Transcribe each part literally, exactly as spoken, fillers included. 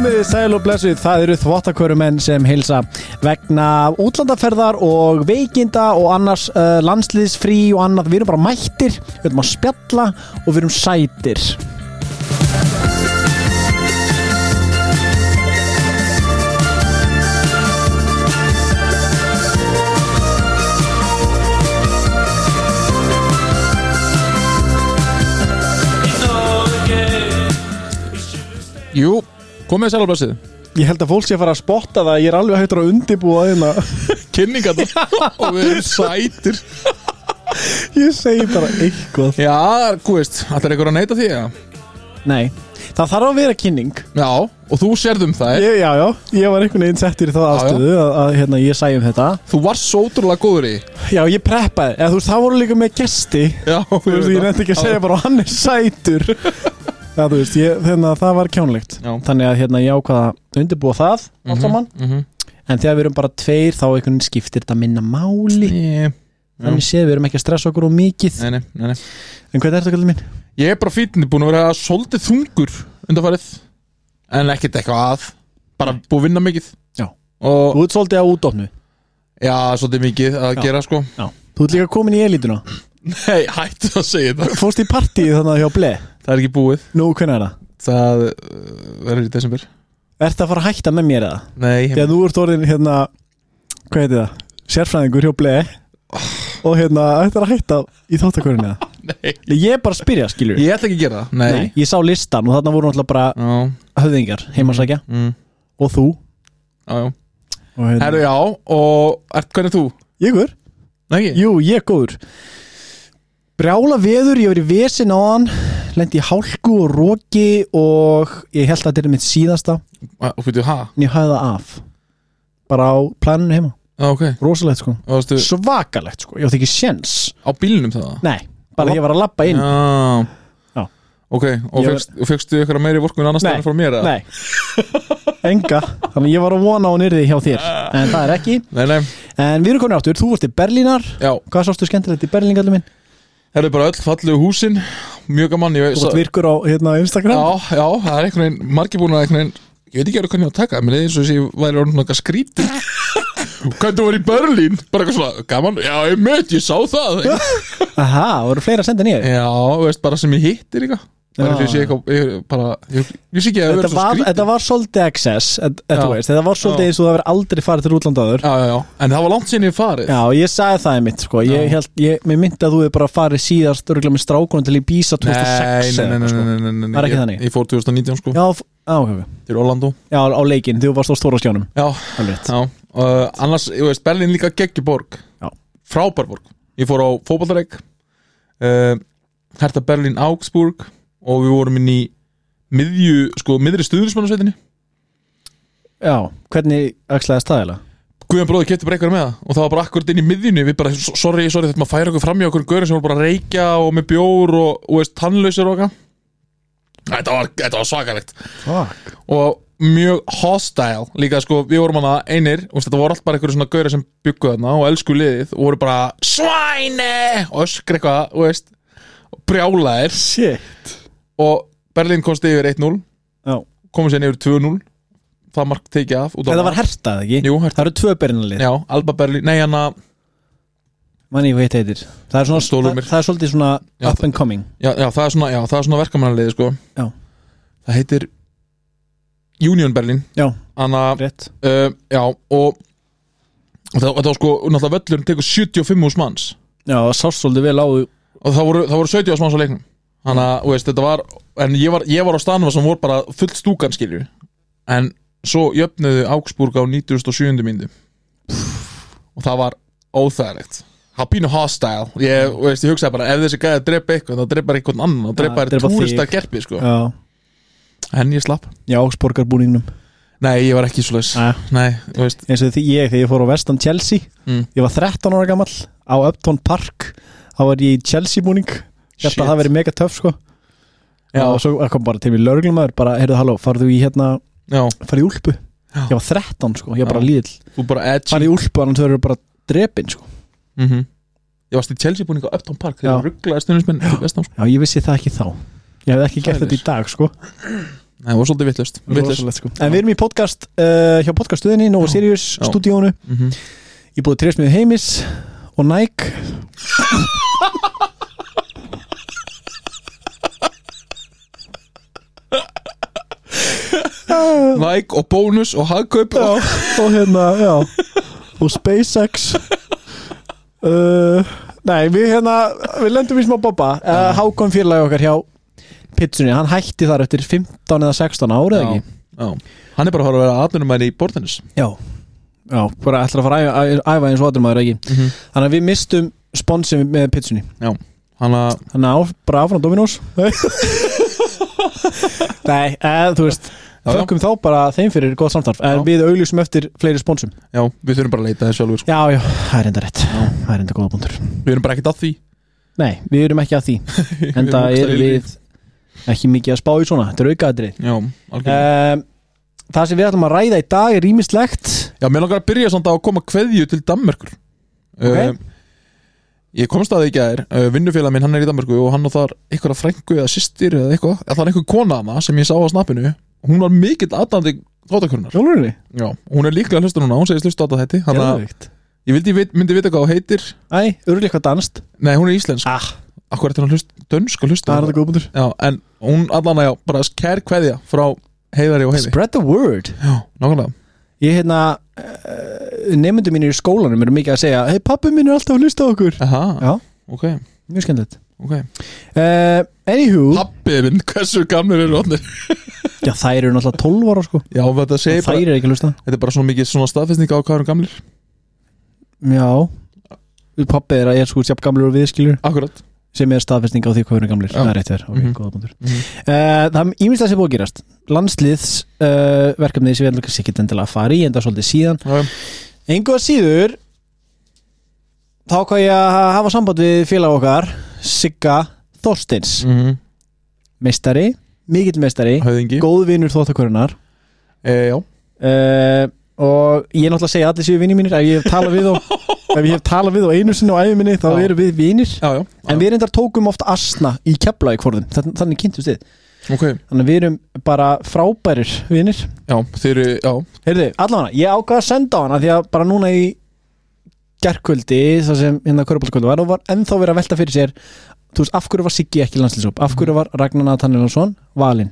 Komiði sæl og blessuð, það eru þvottakörumenn sem heilsa vegna útlandaferðar og veikinda og annars uh, landsliðsfrí og annað. Við erum bara mættir, við erum að spjalla og við erum sætir. Jú, komið sæl og blessið. Ég held að fólk sé að fara að spotta það. Ég er alveg hættur að undirbúa þeirna kynningarna og við erum sætir. Ég segi bara eitthvað. Já, þú veist, ætlar einhver að neita því, ja? Nei, það þarf að vera kynning. Já, og þú sérðum það. Ég, já, já, ég var einhvern veginn settur í það aðstöðu að, að hérna, ég sæði um þetta. Þú varst svo ótrúlega góður í. Já, ég preppaði, eða þú veist, það voru líka með gesti. Já, þú veist, ég nefndi ekki að segja bara hann er sætur. Já, þú veist, ég, hérna, það var kjánlegt. Já. Þannig að hérna, ég ákvaða að undirbúa það mm-hmm, allt saman. Mm-hmm. En þegar við erum bara tveir, þá einhvern veginn skiptir þetta minna máli. Yeah. Þannig séð, við erum ekki að stressa okkur og mikið. Nei, nei, nei, nei. En hvað er þetta, kallið minn? Ég er bara fítinn, búin að vera svolítið þungur undanfarið. En ekkert eitthvað að. Bara búið að vinna mikið. Já. Og þú ert svolítið á útdóknu. Já, svolítið mikið að Já. gera, sko. Já. Þú ert líka komin í elítuna. Nei, hættu að segja það. Fórst í partíið þannig hjá Ble? Það er ekki búið. Nú, hvernig er það? Það uh, verður í desember. Ertu að fara að hætta með mér eða? Nei. Þegar þú ert orðin hérna, hvað heitir það? Sérfræðingur hjá Ble oh. Og hérna, ættir að hætta í þáttakörinu eða? Nei. Ég er bara að spyrja, skilur. Ég ætla ekki að gera það. Nei. Nei. Ég sá listan og þarna voru náttúrulega bara oh. höfðingar heimasækja mm. og þú. Já, já. Og hérna. Herru, já, og ert, hvernig er þú? Ég er góður. Nei, ekki? Jú, ég er góður. Brjála veður, ég var í vesin á hann, lendi í hálku og roki og ég held að þetta er mitt síðasta. Og fyrir þú, hæ? Ég hæði það af. Bara á planinu heima. Ah, ok. Rosalegt, sko. Vastu... Svakalegt, sko. Ég átti ekki sjens. Á bílnum það? Nei, bara ég var að labba inn. Já. Já. Ok, og Ég fegst, var... fegstu ykkur meiri vorkun annars stæðan frá mér, eða? Nei. Enga. Þannig ég var að vona á nyrði hjá þér. En það er ekki. Nei, nei. En við erum komin áttur. Þú varst í Berlínar. Já. Hvað sástu skemmtilegt í Berlín, kallinn minn? Það eru bara öll fallegu húsin, mjög gaman. Þú ert virkur á hérna, Instagram? Já, já, það er einhvern veginn, margir búin að einhvern veginn, ég veit ekki alveg hvernig ég á að taka, menn eins og þess að ég væri orðin eitthvað skrítið. Hvernig þú var í Berlín? Bara eitthvað svona, gaman, já, ég meit, ég sá það. Aha, voru fleira að senda nýja? Já, veist, bara sem ég hittir líka. Bara ég sé eitthvað, ég, bara, ég, ég sé ekki að það verður svo skrítið. Þetta var svolítið excess, þetta var svolítið eins og það verður aldrei farið til útlandaður. Já, já, já, en það var langt síðan ég farið. Já, ég sagði það í mitt, sko, ég held, ég, mér myndi að þú hefur bara farið síðast örgulega með strákunum til Ibiza tvö þúsund og sex. Nei, nei, nei, nei, nei, nei, það er ekki þannig. Ég fór tvö þúsund og nítján, sko. Já, á, ok. Til Orlando. Já, á leikinn, þú varst á stóra skjánum. Já, já, uh, annars, ég veist, Berlín líka geggjuborg. Já. Frábær borg. Ég fór á fótboltaleik, uh, Hertha Berlín Augsburg og við vorum inn í miðju, sko, miðri stuðnismannasveitinni. Já, hvernig axlaði staðila? Guðjón bróðir keypti bara eitthvað með það og það var bara akkurat inn í miðjunni, við bara, sorry, sorry, þetta maður færa okkur fram í okkur gaurin sem voru bara að reykja og með bjór og, og veist, tannlausir og eitthvað. Þetta var, þetta var svakalegt. Fuck. Og mjög hostile, líka, sko, við vorum hana einir, og þetta voru allt bara einhverju svona gaurir sem bygguð þarna og elsku liðið og voru bara svæne og öskri eitthvað, og veist, brjálaðir. Shit. Og Berlín komst yfir eitt núll, komum sér yfir tvö núll, það mark tekið af. Það var Hertha, ekki? Jú, Hertha. Það eru tvö Berlínarlið. Já, Alba Berlín, nei hana manni, hvað heit heitir? Það er, svona, það, það er svolítið svona já, up and coming. Já, já, það er svona, já, það er svona verkamannarliði, sko. Já. Það heitir Union Berlin. Já, hana, rétt. Uh, já, og það, það var sko, náttúrulega völlurinn tekur sjötíu og fimm þúsund manns. Já, það sást svolítið vel á. Og það voru, það voru sautján þúsund manns á leiknum. Þannig að, þú veist, þetta var, en ég var, ég var á staðnum sem voru bara full stúkan, skilju. En svo jöfnuðu Augsburg á nítugasta og sjöundu mínútu. Og það var óþægilegt. Það var pínu hostile. Ég, þú veist, ég hugsaði bara, ef þessi gæði að drepa eitthvað, þá drepa einhvern annan, þá drepa þér túrista gerpi, sko. Já. En ég slapp. Já, Augsburgarbúningnum. Nei, ég var ekki svoleiðis. Nei, þú veist. Eins og því ég, þegar ég fór á Vestan Chelsea, mm. ég var þrettán ára gamall á Upton Park, þá var ég í Chelsea búning. Ég held að það verið mega töff, sko. Já. Og svo kom bara til mig lögreglumæður, bara, heyrðu, halló, farðu í hérna, farðu í úlpu. Já. Ég var þrettán, sko, ég var bara lítill. Þú bara edgy. Farðu í úlpu, annars þau eru bara drepin, sko. Mhm. Ég varst í Chelsea búning á Upton Park, þegar rugglaði stundismenn til vestan, sko. Já, ég vissi það ekki þá. Ég hef ekki gert þetta í dag, sko. Nei, það var svolítið vitlaust, vitlaust. Sko. En við erum í podcast uh, hjá podcaststöðinni Nova Sirius stúdíónu mm-hmm. Ég búið trésmiðu Heimis og Nike Nike og Bónus og Hagkaup já, og hérna, já og SpaceX uh, Nei, við hérna við lendum í smá bobba uh, Hákon félagi okkar hjá Pizzunni, hann hætti þar eftir fimmtán eða sextán árið ekki já. Hann er bara að fara að vera atvinnumæður í borðtennis Já, já, bara ætlar að fara að æfa, æfa eins og atvinnumæður ekki mm-hmm. Þannig að við mistum sponsi með Pizzunni Já, hann að Þannig að bara áfram Dominos Nei, eða þú veist þökkum þá bara þeim fyrir góð samtarf en já. Við auglýsum eftir fleiri sponsum Já, við þurfum bara að leita þess sjálfur sko. Já, já, það er enda rétt já. Það er enda góða búndur Við erum bara ekkert að því Nei, við erum ekki að því En það er við ekki mikið að spá í svona Þetta er aukaðrið Já, algjörlega um, Það sem við ætlum að ræða í dag er ýmislegt Já, mér langar að byrja samt að koma kveðju til Danmerkur okay. uh, Ég komst að það í gær uh, Vinnufélag minn, hann er í Danmörku og hann á þar einhverja frængu eða systir eða eitthvað Það er einhver kona hana sem ég sá á snappinu Hún var mikill aðdandi þáttakurnar Jólurinn? Já, hún er líklega hlusta núna, hún segist hlusta á þetta Þannig að ég vildi, myndi vita hvað hún heitir Æ, örgulega eitthvað danst Nei, hún er íslensk ah. Akkur er þetta hlust, dönsk að hlusta Það er þetta góðbundur Já, en hún allan að já, bara kær kveðja frá Heiðari og Heiði Spread the word Já, nákvæmlega Ég hérna, uh, nefndu mínir í skólanum eru mikið að segja Hei, pappi mín er alltaf að hlusta á okkur Aha, Já, ok Mjög skemmtilegt okay. uh, Anywho Pappi minn, hversu gamlir eru rótnir Já, þær eru náttúrulega tólf ára sko Já, þetta segir bara Þær eru ekki að hlusta Þetta er bara svona mikið svona staðfestning á hvað eru gamlir Já Pappi er að ég er sko sjálf gamlir og viðskilur Akkurat sem er staðfestning á því hvað eru gamlir Já. Það er rétt þér, ok, mm-hmm. góða búndur mm-hmm. uh, Það er ímyndstað sem búið að gerast Landsliðs uh, verkefnið sem við ætlum ekki endilega að fara í en það er svolítið síðan okay. Engu að síður þá hvað ég að hafa samband við félag okkar Sigga Þorsteins mm-hmm. meistari, mikill meistari Höfðingi góðvinur þóttakörunar e, Já uh, og ég er náttúrulega að segja allir séu vinir mínir ef ég hef talað við þá ef ég hef talað við á einu sinni á ævi minni þá já. Erum við vinir já, já, já. en við reyndar tókum oft asna í Keflavík forðum Þann, þannig kynntust við okay. þannig að við erum bara frábærir vinir Já, þeir eru, já Heyrðu, allavega, ég ákvað að senda á hana því að bara núna í gærkvöldi það sem hérna Köruboltakvöldi var og var ennþá verið að velta fyrir sér þú veist, af hverju var Siggi ekki landsliðshóp af hverju var Ragnar Nathan Elonsson valinn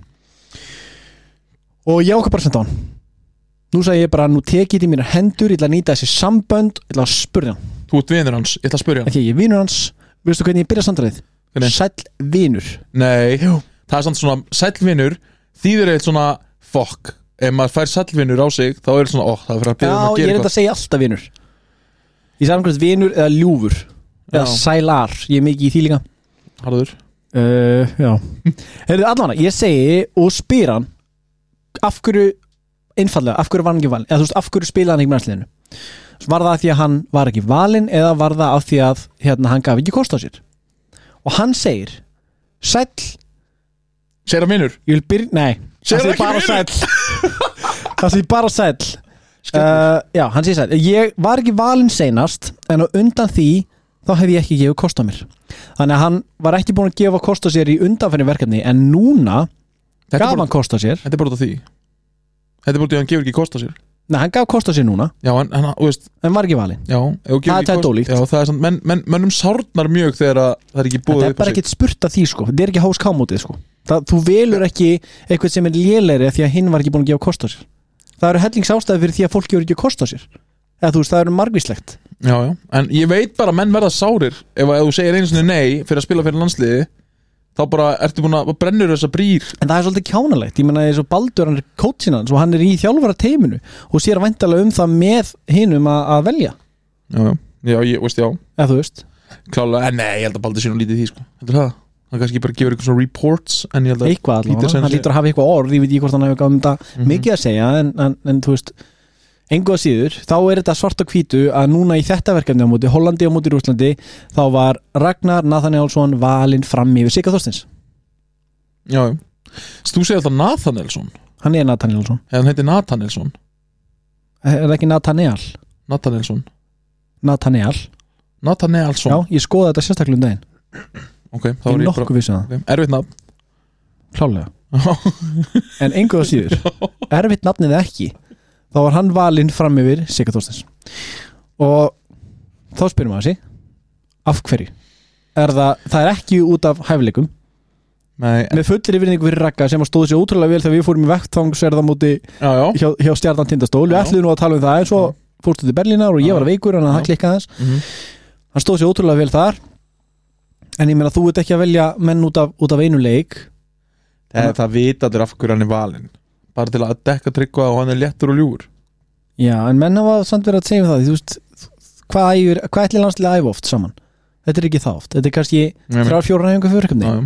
og ég ákvað bara að senda á hann Nú sagði ég bara, nú tekið í mínar hendur ég ætla að nýta þessi sambönd ég ætla að spurja hann Þú ert vinur hans, ég ætla að spurja hann Ok, ég er vinur hans, veistu hvernig ég byrja samtalið? Sæll vinur Nei, Jú. það er samt svona sæll vinur þýðir eitt svona fokk ef maður fær sæll vinur á sig þá er það svona, ó, það er fyrir að byrja um að Já, ég gera er enda að segja alltaf vinur Ég sagði einhvers vinur eða ljúfur eða Já. sælar, ég er mikið í því líka Harður uh, Já Heyrðu, allavega, ég segi og spyr hann af hverju einfallega, af hverju var hann ekki valinn eða þú veist, af hverju spilaði hann ekki með landsliðinu var það af því að hann var ekki valinn eða var það af því að hérna, hann gaf ekki kost á sér og hann segir sæll Segir hann vinur? ég vil byrja, nei, Segir það segir hann bara ekki sæll það segir bara sæll uh, já, hann segir sæll ég var ekki valinn seinast en á undan því þá hef ég ekki gefið kost á mér þannig að hann var ekki búin að gefa kost á sér í undanfæri verkefni en núna Þetta gaf bara, hann kost á sér Þetta er bara út af því Þetta er bara út af því að hann gefur ekki kost á sér nei, hann gaf kost á sér núna Já, en hann, þú veist en var ekki valinn Já, ef þú gefur Það er ekki kost- dólíkt. Já, það er svona, menn, menn, mennum sárnar mjög þegar að það er ekki búið þetta er bara ekkert spurt að því sko þetta er ekki háskámótið sko það, þú velur ekki eitthvað sem er lélegri því að hinn var ekki búin að gefa kost á sér það eru hellingsástæði fyrir því að fólk gefur ekki kost á sér eða þú veist, það eru margvíslegt Já, já, en ég veit bara að menn verða sárir ef, að, ef þú segir einu sinni nei fyrir að spila fyrir landsliði þá bara ertu búin að brennur þessa brýr en það er svolítið kjánalegt, ég menna eins og Baldur hann er coachinn hans og hann er í þjálfara teiminu og sér væntalega um það með hinum að, að velja Já, já, já, ég veist, já eða þú veist Klálega, en nei, ég held að Baldur sé nú lítið í því, sko Heldur það? Hann kannski bara gefur eitthvað svona reports en ég held að eitthvað lítið allavega, sem hann sé- lítur að hafa eitthvað orð ég veit ekki hvort hann hefur gáðum þetta Mhm. mikið að segja en, en, en þú veist engu að síður, þá er þetta svart og hvítu að núna í þetta verkefni á móti Hollandi og móti Rússlandi, þá var Ragnar Nathanielsson valinn fram yfir Sigga Þorsteins Já, já Þú segir alltaf Nathanielsson hann er Nathanielsson, eða hann heitir Nathanielsson er það ekki Nathaniel Nathanielsson Nathaniel, Nathanielsson já, ég skoða þetta sérstaklega um daginn Ok, þá ég er er ég bara nokkuð vissu það okay. Erfitt nafn klálega en engu að síður erfitt nafnið ekki þá var hann valinn fram yfir Sigga Þorsteins og þá spyrum við að sig af hverju er það, það er ekki út af hæfileikum Nei, með fullir yfirningu fyrir Ragga sem að stóðu sér ótrúlega vel þegar við fórum í vettfangsverða múti hjá, hjá Stjarnan Tindastól við ætluðum nú að tala um það en svo fórstu til Berlínar og ég var veikur en það klikkaði þess mm-hmm. hann stóð sér ótrúlega vel þar en ég meina þú ert ekki að velja menn út af, út af einu leik það, það vita allir af hverju hann er valinn bara til að dekka Tryggva og hann er léttur og ljúgur já en menn hafa samt verið að segja það þú veist hvað, æfir, hvað ætlir landsliðið að æfa oft saman þetta er ekki það oft þetta er kannski þrjár fjórar æfingar fyrir verkefni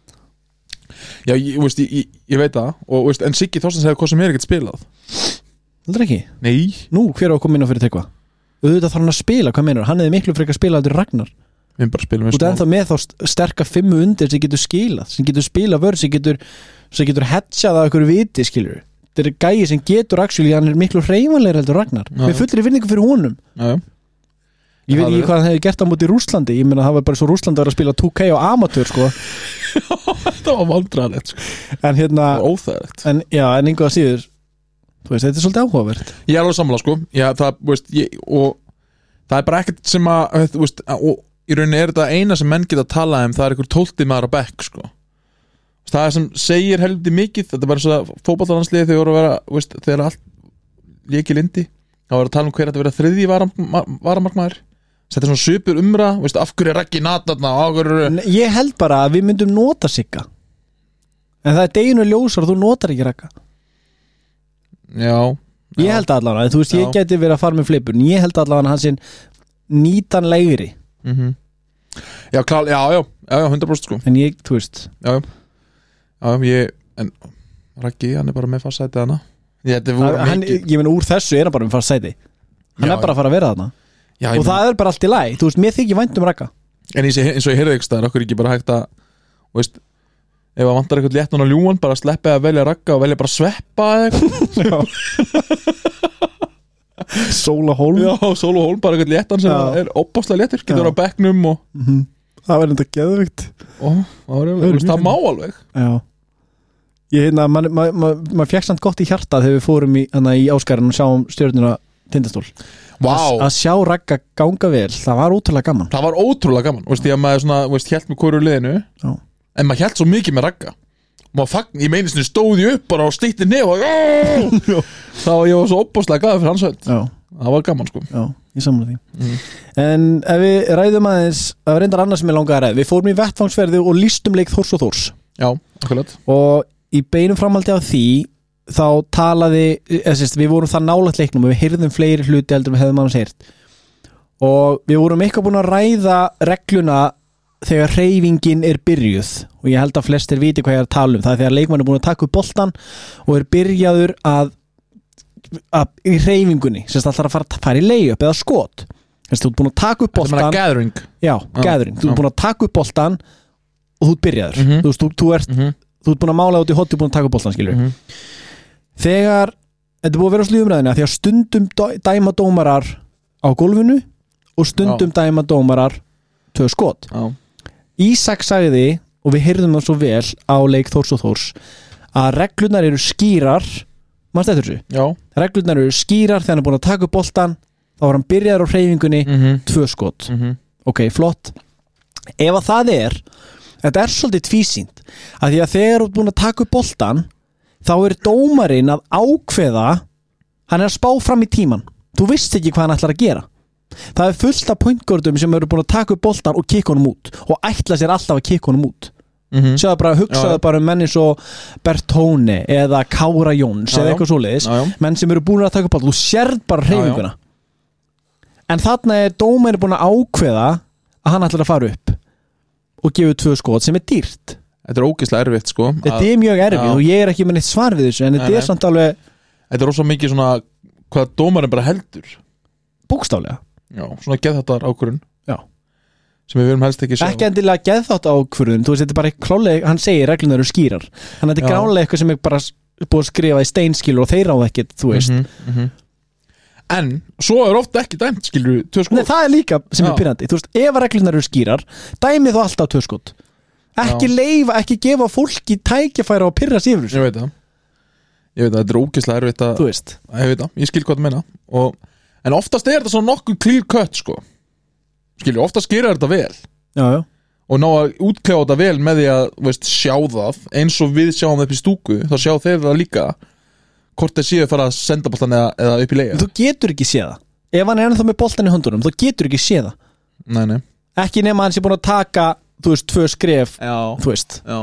Já, ég, veist, ég, ég veit það og, veist, en Siggi Þorsteins hefur hvað sem er ekkert spilað Aldrei ekki? Nei Nú, hver á að koma inn á fyrir Tryggva? Auðvitað þarf hann að spila, hvað meinar? Hann hefði miklu frekar spilað til Ragnar Við bara spilum Þú ert ennþá með þá sterka fimmu undir sem getur skilað sem getur spilað vörð, sem getur sem getur hedjað að okkur viti, skilur Þetta er gæi sem getur actually, hann er miklu hreyfanlegur heldur Ragnar Með fullri virðingu fyrir honum Já, já Ég veit ekki hvað hann hefði gert á móti Rússlandi Ég meina það var bara svo Rússlandi að spila two K á amatör sko. Það var vandræðilegt sko. En hérna óþægilegt En já, en einhvað síður Þú veist, þetta er svolítið áhugavert Ég er alveg sammála sko já, það, veist, ég, og það er bara ekkert sem að þú veist, og í rauninni er þetta eina sem menn geta að tala um það er einhver tólfti maður á bekk sko. Það er sem segir helviti mikið þetta er bara svo að fótballtalansliði þegar voru að vera veist, þegar allt léki lindi þá var að tala um hver að vera þriðji varamarkmaður Þetta er svona svipur umra, veist, af hverju er Raggi natarna hverju... Ég held bara að við myndum nota Sigga En það er deginu ljósar og þú notar ekki Ragga Já Ég held allavega, þú veist, já. Ég geti verið að fara með fleipur En ég held allavega að hann sé nýtanlegri mm-hmm. Já, klár, já, já, já, hundra prósent sko En ég, þú veist Já, já, já ég, en Raggi, hann er bara með fast sæti hana Ég, hann, ég meina, úr þessu er hann bara með fast sæti Hann já, er bara að fara að vera þarna Já, og það er bara allt í lagi, þú veist, mér þykir vænt um Ragga En eins og ég heyrði ekki staðar okkur ekki bara hægt að veist, ef það vantar eitthvað léttan á ljúan bara sleppa að velja Ragga og velja bara sveppa eða eitthvað Sóla Hólm Já, Sóla Hólm, bara eitthvað léttan sem já. Er opbáslega léttur, getur verið á bekknum og... mm-hmm. Það verður þetta geðvikt og það, var, það má alveg Já Ég hérna, maður ma, ma, ma fekk samt gott í hjarta þegar við fórum í, hana, í Áskarinn og sjáum stjörnuna Tindastól wow. að sjá Ragga ganga vel, það var ótrúlega gaman það var ótrúlega gaman, veist ég að maður svona, veist, hélt með hverju liðinu já. En maður hélt svo mikið með Ragga maður fagn, ég meini sinni stóði upp bara og slíti nef og þá var ég svo opbáslega gaður fyrir hans hönd það var gaman sko já, ég samla því mm. En ef við ræðum aðeins það var reyndar annars sem ég langaði að ræða við fórum í vettfangsverði og listum leik Þórs og Þórs já, akkurat og í beinum framhaldi af því þá talaði, sérst, við vorum það nálægt leiknum og við heyrðum fleiri hluti heldur við hefðum annars heyrt og við vorum eitthvað búin að ræða regluna þegar hreyfingin er byrjuð og ég held að flestir viti hvað ég er að tala um það er þegar leikmann er búin að taka upp boltan og er byrjaður að, að í hreyfingunni, sérst alltaf að fara, fara í layup eða skot sérst, þú ert búin að taka upp boltan gathering. Já, ah, gathering, þú ert búin að taka upp boltan og þú ert byrjaður mm-hmm. þú, þú, þú ert mm-hmm. þú ert búin að mála út í hot, þú ert búin að taka upp boltan skilur mm-hmm. Þegar, þetta er búið að vera á slíðumræðina því að stundum dæma dómarar á gólfinu og stundum Já. Dæma dómarar tvö skot Já. Ísak sagði, og við heyrðum það svo vel á leik Þórs og Þórs að reglunar eru skýrar mannst eftir þessu? Já. Reglunar eru skýrar þegar hann er búin að taka upp boltan þá var hann byrjaður á hreyfingunni mm-hmm. tvö skot mm-hmm. ok, flott ef að það er, þetta er svolítið tvísýnt að því að þegar þú er búin að taka upp boltan þá er dómarinn að ákveða hann er að spá fram í tíman þú veist ekki hvað hann ætlar að gera það er fullt af pointgördum sem eru búin að taka upp boltan og kikka honum út og ætla sér alltaf að kikka honum út mm-hmm. sjáðu bara, hugsaðu já, bara um menni svo Bertóni eða Kára Jóns já, eða eitthvað svoleiðis, já, já. Menn sem eru búin að taka upp boltan, þú sérð bara hreyfinguna en þarna er dómarinn búin að ákveða að hann ætlar að fara upp og gefa tvö skot sem er dýrt Þetta er ógeðslega erfitt sko Þetta er mjög erfitt já. Og ég er ekki með neitt svar við þessu en þetta er samt alveg Þetta er ósvað mikið svona hvað dómarinn bara heldur bókstaflega Já, svona geðþáttar ákvörðun Já sem við viljum helst ekki sjá Ekki endilega geðþátt ákvörðun þú veist þetta er bara klálega hann segir reglunar eru skýrar þannig að þetta er grálega eitthvað sem er bara búið að skrifa í steinskilur og þeir á ekkert þú veist mm-hmm, mm-hmm. En svo er ofta ekki dæmt skilur tvö skot Nei það er líka sem Já. Er pyrrandi þú veist ef reglunar eru skýrar dæmið þú alltaf tvö skot ekki Já. leifa, ekki gefa fólki tækifæra og pirra sig yfir þessu. Ég veit það Ég veit það, þetta er ógeðslega erfitt að Þú veist Ég veit það, ég skil hvað það meina og, En oftast er þetta svona nokkuð clear cut sko. Skilju, oftast gerir þetta vel Já, já og ná að útkljá þetta vel með því að veist, sjá það, eins og við sjáum það upp í stúku, þá sjá þeir það líka hvort þeir séu að fara að senda boltan eða, eða upp í leia. Þú getur ekki séð það ef hann er ennþá með boltan í höndunum, þú getur ekki séð það. Nei, nei. Ekki nema hann sé búin að taka, þú veist, tvö skref. Já. Þú veist. Já.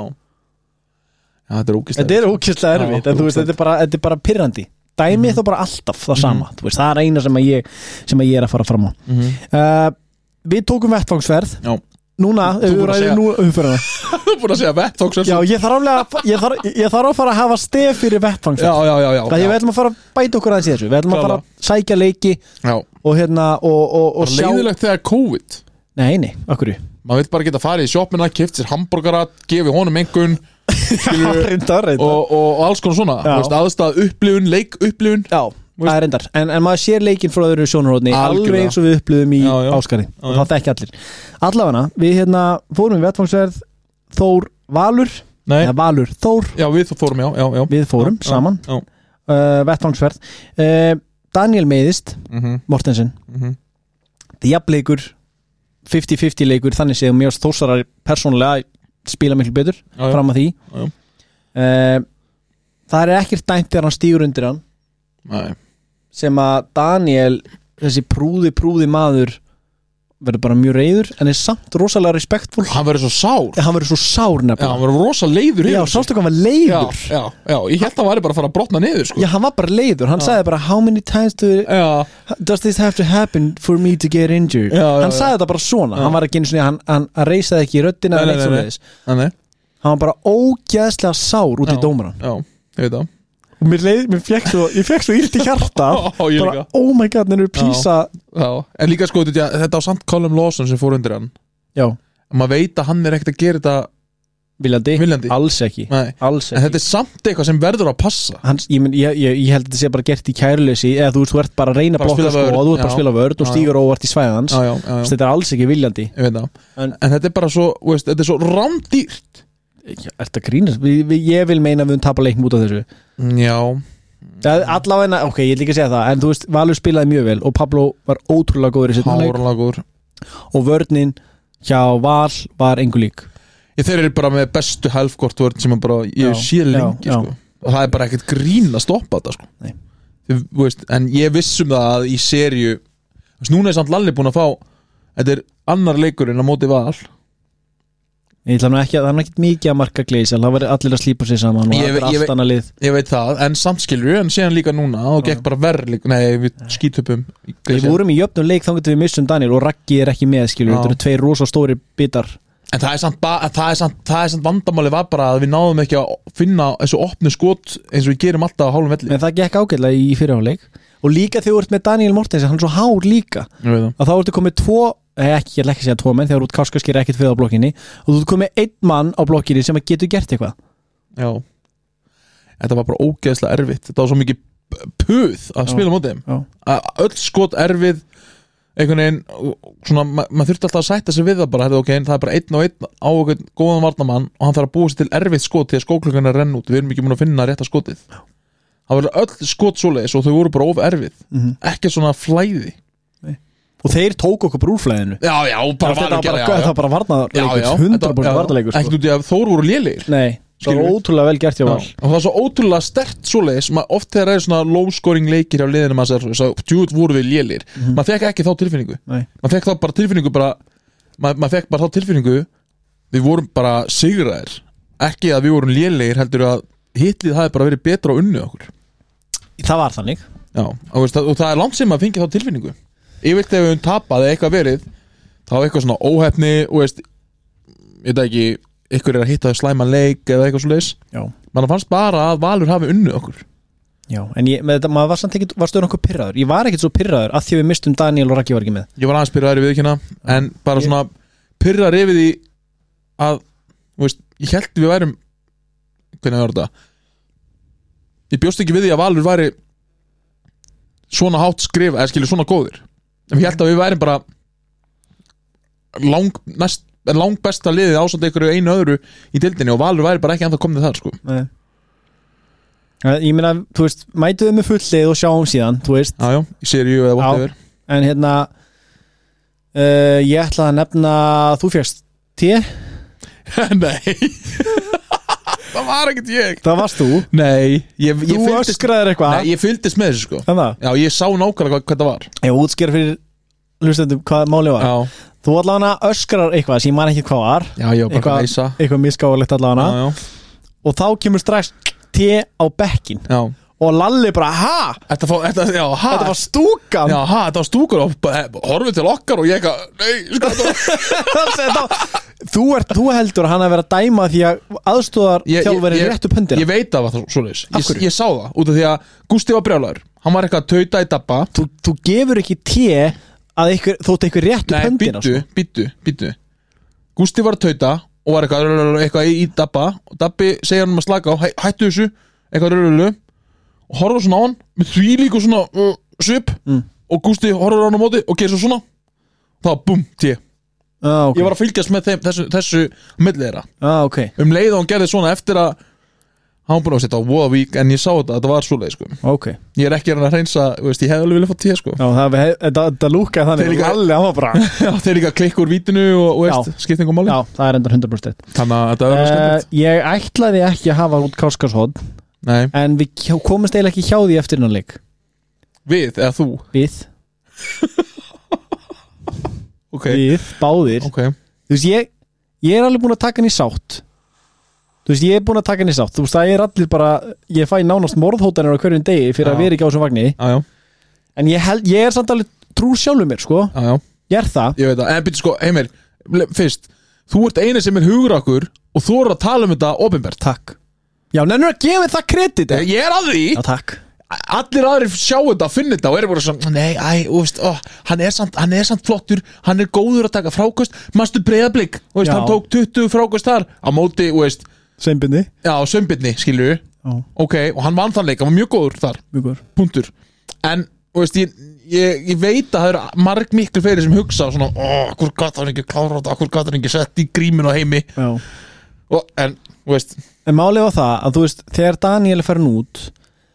Já, þetta er ógeðslega. Þetta er ógeðslega erfitt, en þú veist, þetta er bara, þetta er bara pirrandi. Dæmið mm -hmm. þá bara alltaf það sama. Mm -hmm. Þú veist, það er eina sem að ég, sem að ég er að fara fram á. Mm -hmm. uh, við tókum vettvangsferð. Já. Núna, ef við ræðum nú umfyrir það. Þú er búin að segja vettvangsferð. Já, ég þarf, alveg, ég, þarf, ég þarf að fara að hafa stef fyrir vettvangsferð. Já, já, já, já. Það ég við ætlum að fara að bæta okkur aðeins í þessu. Við ætlum að fara að sækja leiki já. og hérna og, og, og sjá. Það er leiðilegt þegar COVID. Nei, nei, okkur. Maður vil bara geta farið í shoppina, keypt sér hambúrgara, gefið honum einhvern reyndar, reyndar. Og, og, og alls konar svona. Veist, aðstæð upplifun, leik upplifun. Já. Það er reyndar, en, en maður sér leikinn frá öðru sjónarhóðni alveg eins og við upplöðum í já, já. Áskari og já, já. Það þekki allir. Allavega, við hérna fórum við vettvangsverð Þór Valur Nei, Valur Þór Já, við fórum, já, já, já. Við fórum já, saman já, já. Uh, vettvangsverð uh, Daniel meiðist mm -hmm. Mortensen mm -hmm. Það er jafnleikur fimmtíu fimmtíu leikur, þannig séum mér Þórsarar persónulega spila miklu betur já, já. Fram að því já, já. Uh, Það er ekkert dæmt þegar hann stígur undir hann Nei sem að Daniel, þessi prúði prúði maður verður bara mjög reiður en er samt rosalega respektfull. Hann verður svo sár Hann verður svo sár nefnilega. Já, hann verður rosalega leiður. Já, sástu hvað hann var leiður. Já, já, já, ég held að hann væri bara að fara að brotna niður sko. Já, hann var bara leiður, hann já. Sagði bara how many times do já. does this have to happen for me to get injured já, já, Hann já. Sagði þetta bara svona, já. Hann var ekki einu svona hann, hann, hann reysaði ekki í röddina nei, nei, nei, nei. Nei. Hann var bara ógeðslega sár út já. Í dómaran. Já, ég veit það. Og mér leið, mér fekk svo, ég fekk svo illt í hjarta bara, oh my god, nefnir písa já, já. En líka sko, þetta á samt Callum Lawson sem fór undir hann já, maður veit að hann er ekkert að gera þetta viljandi, viljandi. Alls ekki, alls ekki. En þetta er samt eitthvað sem verður að passa Hans, ég, ég, ég, ég held að þetta sé bara gert í kæruleysi eða þú veist, þú ert bara að reyna að blokka sko og þú ert bara að spila vörð og stígur óvart í svæðans þetta er alls ekki viljandi en, en þetta er bara svo, veist, þetta er svo rándýrt. Er þetta grínast? Ég vil meina að við tapar leiknum út af þessu. Já. Allavega, ok, ég vil líka segja það en þú veist, Valur spilaði mjög vel og Pablo var ótrúlega góður í seinni leik og vörnin hjá Val var engu lík. Ég, þeir eru bara með bestu halfkort vörn sem bara ég sé lengi já, já. Sko. Og það er bara ekkert grín að stoppa þetta sko. Þið, veist, en ég vissum það að í seríu núna er samt Lalli búin að fá þetta er annar leikurinn á móti Val. Ég ætla nú ekki að það er ekki mikið að marka Gleisel, það var allir að slípa sig saman og það er allt annað lið. Ég veit það, en samskilur en séðan líka núna og gekk bara verð líka, nei við skítöpum Við vorum í jöfnum leik þannig að við missum Daniel og Raggi er ekki með, skilur, þetta eru tveir rosa stóri bitar. En það er samt, það er samt, það er samt vandamáli var bara að við náðum ekki að finna þessu opnu skot eins og við gerum alltaf á hálfum velli. En það gekk ágætlega í fyrirháleik og líka þegar þú ert með Daniel Mortensen, hann er svo hár líka að þá ertu komið tvo ekki, ég ætla ekki að segja tvo menn þegar út Káskaskir er ekkert fyrir á blokkinni og þú komið einn mann á blokkinni sem getur gert eitthvað. Já, þetta var bara ógeðslega erfitt þetta var svo mikið puð að spila mótið þeim öll skot erfið einhvern veginn svona, ma maður þurfti alltaf að sætta sig við það bara herri, okay, það er bara einn og einn á okkur góðan varnamann og hann þarf að búa sér til erfitt skot til að skóklukkan er renn út, við erum ekki múin að finna rétta skotið það var öll skot svoleiðis og þau voru bara of erfið mm -hmm. ekki svona flæði og þeir tók okkur brúflæðinu já, já, bara var það bara varnaleikur hundra prósent varnaleikur ekki út í að Þór voru lélegir nei, það var ótrúlega vel gert hjá Val og það var svo ótrúlega stert svoleiðis oft þegar það er svona low scoring leikir hjá liðinu maður sér, djúð voru við lélegir mm -hmm. maður fekk ekki þá tilfinningu nei. maður fekk þá bara tilfinningu bara, maður, maður fekk bara þá tilfinningu við vorum bara sigraðir ekki að við vorum lélegir heldur að hitlið hafi bara verið betra á unnu okkur það var þannig já, og, veist, og það er langt sem að fengi þá tilfinningu yfirlt ef við höfum tapað eða eitthvað verið þá eitthvað svona óhefni og veist, ég veit ekki ykkur er að hitta slæma leik eða eitthvað svo leis mann fannst bara að Valur hafi unnu okkur já, en ég, með þetta, maður var samt ekkert var stöður okkur pirraður, ég var ekkert svo pirraður að því við mistum Daniel og Raggi var ekki með ég var aðeins pirraður í viðkynna, en bara ég... svona pirraður yfir því að veist, ég held við værum hvernig var þetta ég bjóst ekki við því að Valur væri svona hátt skrifa eða skilur svona góðir en ég held að við værim bara lang næst langbesta liðið ásamt einhverju einu öðru í deildinni og Valur væri bara ekki ennþá komið þar sko. Nei. Ég meina, þú veist, mætuðu með fullið og sjáum síðan, þú veist Já, já, í seríu eða whatever En hérna uh, ég ætla að nefna þú fékkst T Nei Það var ekkert ég Það varst þú Nei, ég, ég Þú öskraðir eitthvað Nei, ég fylgdist með þessu sko Þannig? Já, ég sá nákvæmlega hvað, hvað það var Ég útsker fyrir hlustendum hvað málið var Já, Þú allavega öskrar eitthvað sem ég man ekki hvað var já, ég var bara að leysa Eitthvað misgáðulegt allavega Já, já, Og þá kemur strax T á bekkin já Og Lalli bara, ha? Þetta, fó, þetta, já, ha Þetta var stúkan Já, ha, þetta var stúkan og bara, horfið til okkar og ég eitthvað Nei, sko þetta Þú, ert, þú heldur að hann að vera að dæma því að aðstóðar þjálfari rétt upp höndina Ég veit að það var svoleiðis Af ég, hverju? ég sá það, út af því að Gústi var brjálaður Hann var eitthvað að tauta í dabba Þú, þú gefur ekki T að ykkur, þótt ykkur rétt upp Nei, höndina býttu, býttu, býttu Gústi var að tauta og var eitthvað, eitthvað í, í dabba og Dabbi segja hann um að slaka á hæ, Hættu þessu, eitthvað rölu og horfa svona á hann með því líka svona uh, svip mm. og Gústi horfa á hann á móti og gerir svo svona þá búm, T ah, okay. Ég var að fylgjast með þeim, þessu, þessu milli þeirra ah, okay. um leið og hann gerði svona eftir að hann búin að setja á Voðavík en ég sá þetta, þetta var svoleið sko. okay. Ég er ekki að reynsa, veist, ég hefði alveg viljað fá T sko. Já, það, þetta, þetta lúkaði þannig Þeir líka- Lalli, hann var bara Já, þeir líka klikku úr vítinu og, og veist, skiptingum máli Já, það er enda hundrað prósent Þannig að þetta er alveg uh, skemmtilegt Ég ætlaði ekki að hafa út Kárskarshótt Nei, En við hjá- komumst eiginlega ekki hjá því eftir innan leik við, eða þú Við, Ok, við, báðir ok Þú veist, ég, ég er alveg búin að taka hann í sátt Þú veist, ég er búin að taka hann í sátt Þú veist, það er allir bara Ég fæ nánast morðhótanir á hverjum degi Fyrir Já. að vera ekki á þessum vagni Já, já, En ég, held, ég er samt alveg trú sjálfur mér, sko já, já, Ég er það ég veit það En byrju sko, Heimir, le- fyrst Þú ert eini sem er hugrakkur og þú er að tala um þetta opinbert Takk Já, nennur að gefa það kredit Ég er að því Já, takk Allir aðrir sjá þetta, finna þetta og eru bara svona Nei, æ, og veist, ó, hann, er samt, hann er samt flottur Hann er góður að taka frákost Manstu Breiðablik, og veist, Já. hann tók tuttugu frákost þar Á móti, og veist, Sveinbindi já, sömbirni, skilur við Já, Ok, og hann vann þann leik, hann var mjög góður þar mjög góður Punktur En, og veist, ég, ég, ég veit að það eru marg miklu fleiri sem hugsa Svona, ó, hvort gat hann ekki klára þetta Hvort gat hann ekki sett í gríminu á heimi Já og, En, þú veist En málið var það að þú veist Þegar Daniel er farin út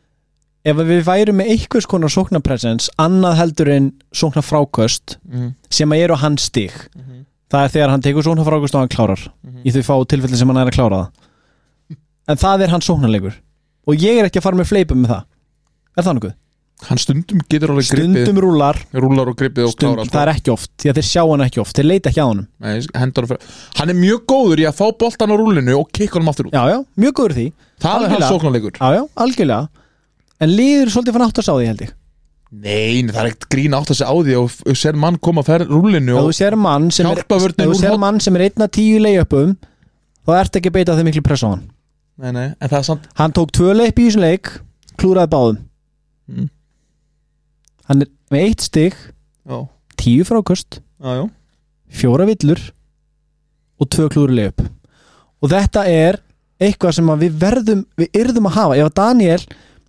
Ef við værum með einhvers konar sóknarpresens Annað heldur en sóknarfráköst mm. Sem að eru á hans stig Mhm. Það er þegar hann tekur sóknarfráköst og hann klárar Mhm. Í þau fá tilfelli sem hann er að klára það En það er hans sóknarleikur Og ég er ekki að fara með fleipum með það Er það nokkuð? Hann stundum getur alveg Stundum rúlar gripið Rúlar og gripið og stundum, klára sko. Það er ekki oft Því að þeir sjá hann ekki oft Þeir leita ekki á honum Nei, hendur hann fyrir Hann er mjög góður í að fá boltan á rúlinu og kikka honum aftur út Já, já, mjög góður í því Það er hans algjörlega. sóknarleikur Já, já, algjörlega En liður svolítið fann átt að sá því held ég Nei, nei, það er ekkert grín átt að segja á því og þú sér mann koma að ferð rúlinu Ef og þú sér mann sem er, hjálpavörnin ef þú úr sér hot- mann sem er einn af tíu leiðjöpum þá ert ekki að beita þau miklu press á hann Nei, nei, en það er samt Hann tók tvö leip í þessum leik klúraði báðum mm. Hann er með eitt stig Já, tíu fráköst, já, já fjóra villur og tvö klúri leiðjöp Og þetta er eitthvað sem að við verðum við yrðum að hafa Ef að Daniel